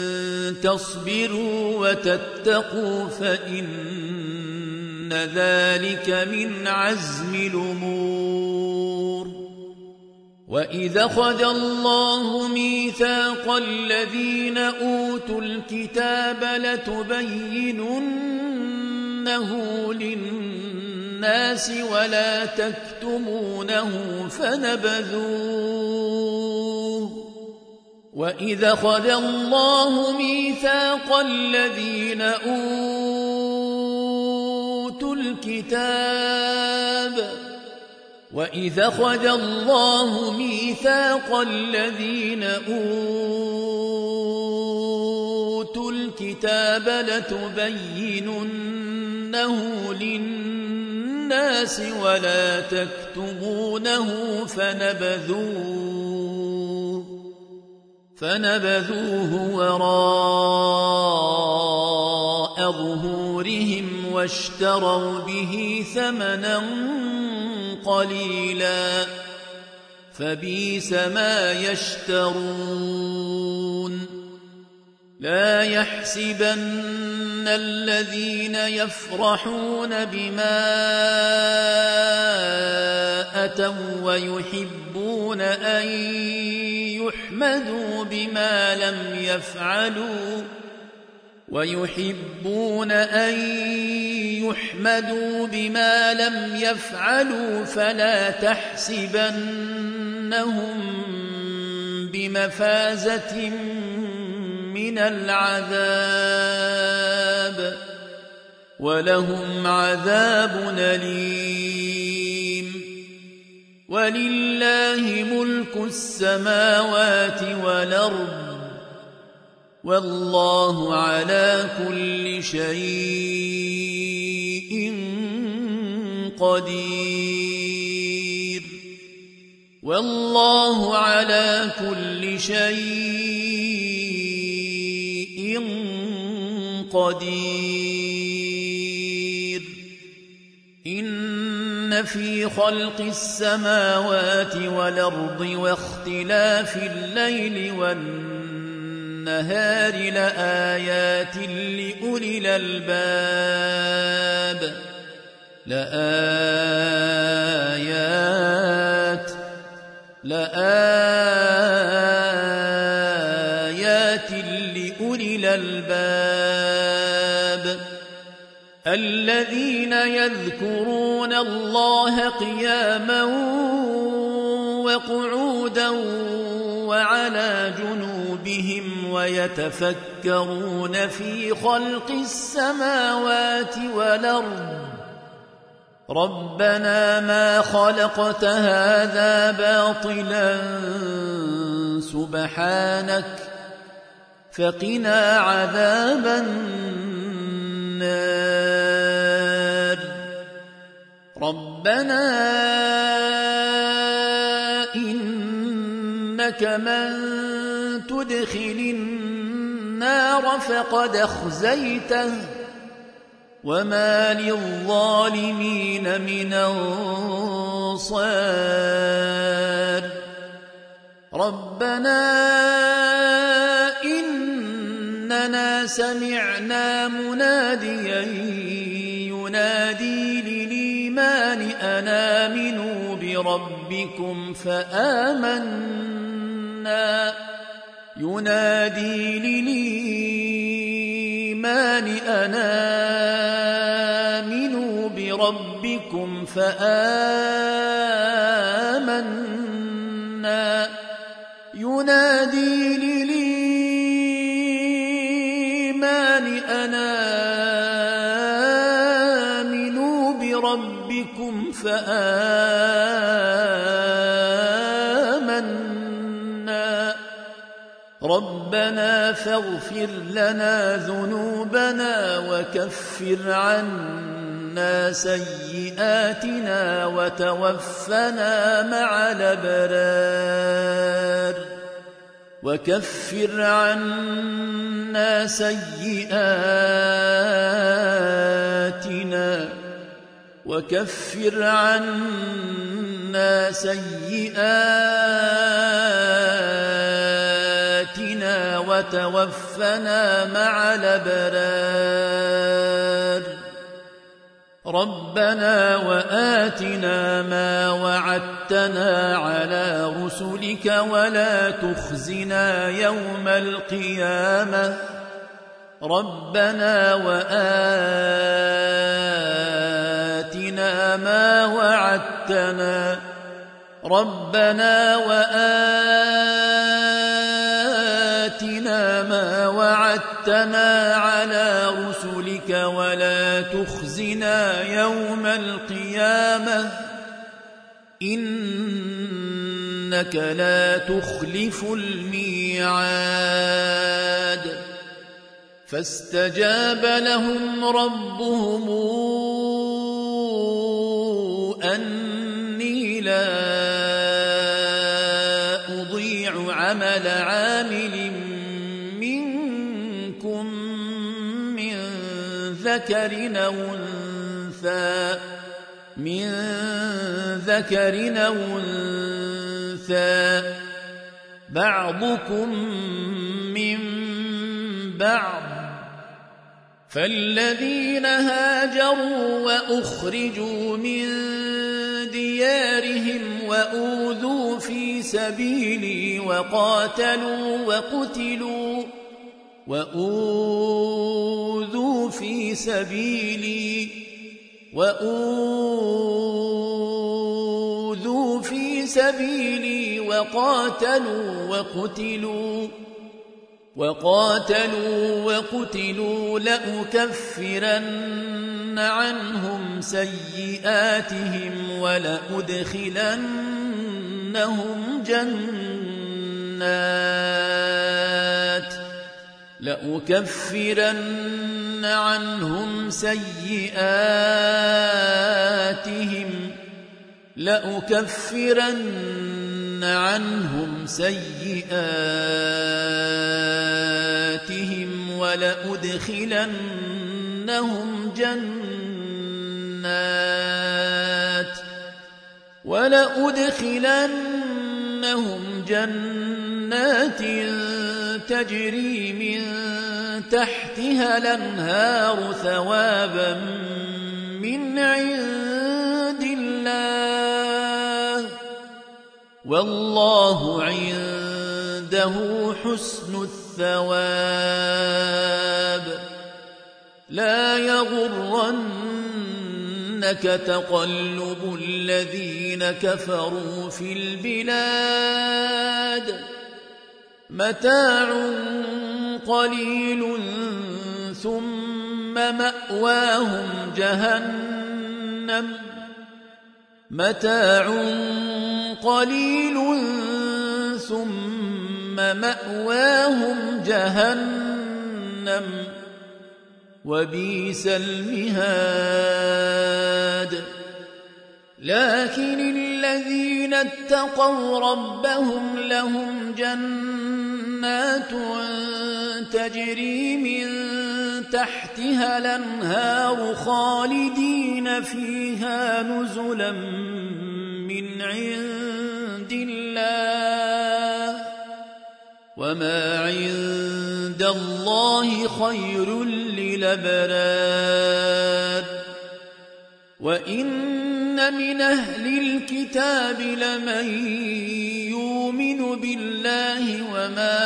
تصبروا وتتقوا فإن ذلك من عزم الأمور وإذا أخذ الله ميثاق الذين أوتوا الكتاب لتبيننه للناس ولا تكتمونه فنبذوه وإذا أخذ الله ميثاق الذين أوتوا الكتاب وإذا أخذ الله ميثاق الذين أوتوا الكتاب لتبيننه للناس ولا تكتمونه فنبذوه وراء ظهورهم واشتروا به ثمنا قليلا فبئس ما يشترون لا يحسبن الذين يفرحون بما أتوا ويحبون أن يحمدوا بما لم يفعلوا فلا تحسبنهم بمفازة من العذاب ولهم عذاب أليم ولله ملك السماوات والأرض والله على كل شيء قدير والله على كل شيء قدير إن في خلق السماوات والأرض واختلاف الليل والنهار لآيات لأولي الألباب لآيات لأولي الألباب الذين يذكرون الله قياما وقعودا وعلى جنوبهم ويتفكرون في خلق السماوات والأرض ربنا ما خلقت هذا باطلا سبحانك فقنا عذاب النار ربنا إنك من تدخل النار فقد أخزيته وما للظالمين من أنصار ربنا إننا سمعنا مناديا ينادي للإيمان أن آمنوا بربكم فآمنا ينادي للإيمان أن آمنوا بربكم فآمنا ينادي للإيمان أن آمنوا بربكم فآمنا ربنا فاغفر لنا ذنوبنا وكفر عنا سيئاتنا وتوفنا مع الأبرار وكفر عنا سيئاتنا وتوفنا مع الأبرار ربنا وآتنا ما وعدتنا على رسلك ولا تخزنا يوم القيامة ربنا وآتنا ما وعدتنا على رسلك ولا تخزنا يوم القيامة إنك لا تخلف الميعاد فاستجاب لهم ربهم أني لا أضيع عمل عامل منكم من ذكر أو أنثى بعضكم من بعض فالذين هاجروا وأخرجوا من ديارهم وأوذوا في سبيلي وأوذوا في سبيلي وقاتلوا وقتلوا لأكفرن عنهم سيئاتهم ولأدخلنهم ولأدخلنهم جنات تجري من تحتها الأنهار ثوابا من عند الله والله عنده حسن الثواب لا يغرنك تقلب الذين كفروا في البلاد متاع قليل ثم مأواهم جهنم وبئس المهاد لكن الذين اتقوا ربهم لهم جنات تجري من تحتها الأنهار خالدين فيها نزلا من عند الله وما عند الله خير للأبرار وإن من أهل الكتاب لمن يؤمن بالله وما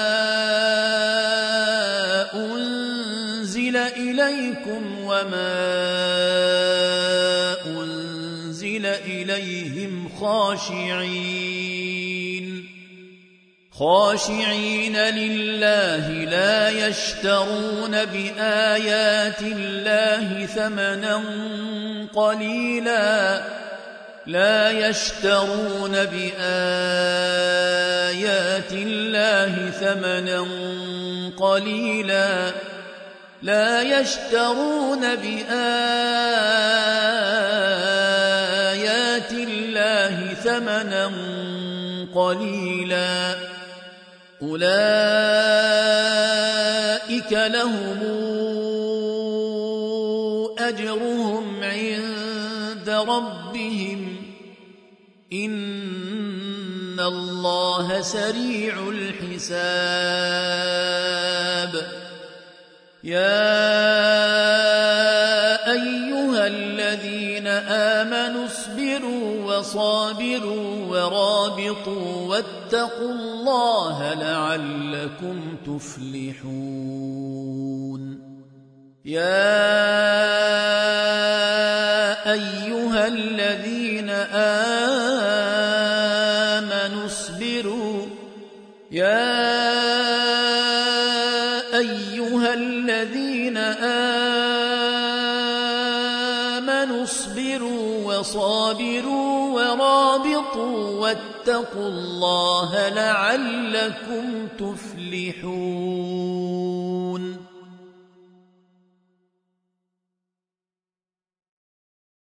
أنزل إليكم وما أنزل إليهم خاشعين لله لا يشترون بآيات الله ثمنا قليلا أولئك لهم أجرهم عند ربهم إن الله سريع الحساب يا أيها الذين آمنوا اصبروا وصابروا ورابطوا واتقوا الله لعلكم تفلحون يا أيها الذين آمنوا اصبروا وصابروا ورابطوا واتقوا الله لعلكم تفلحون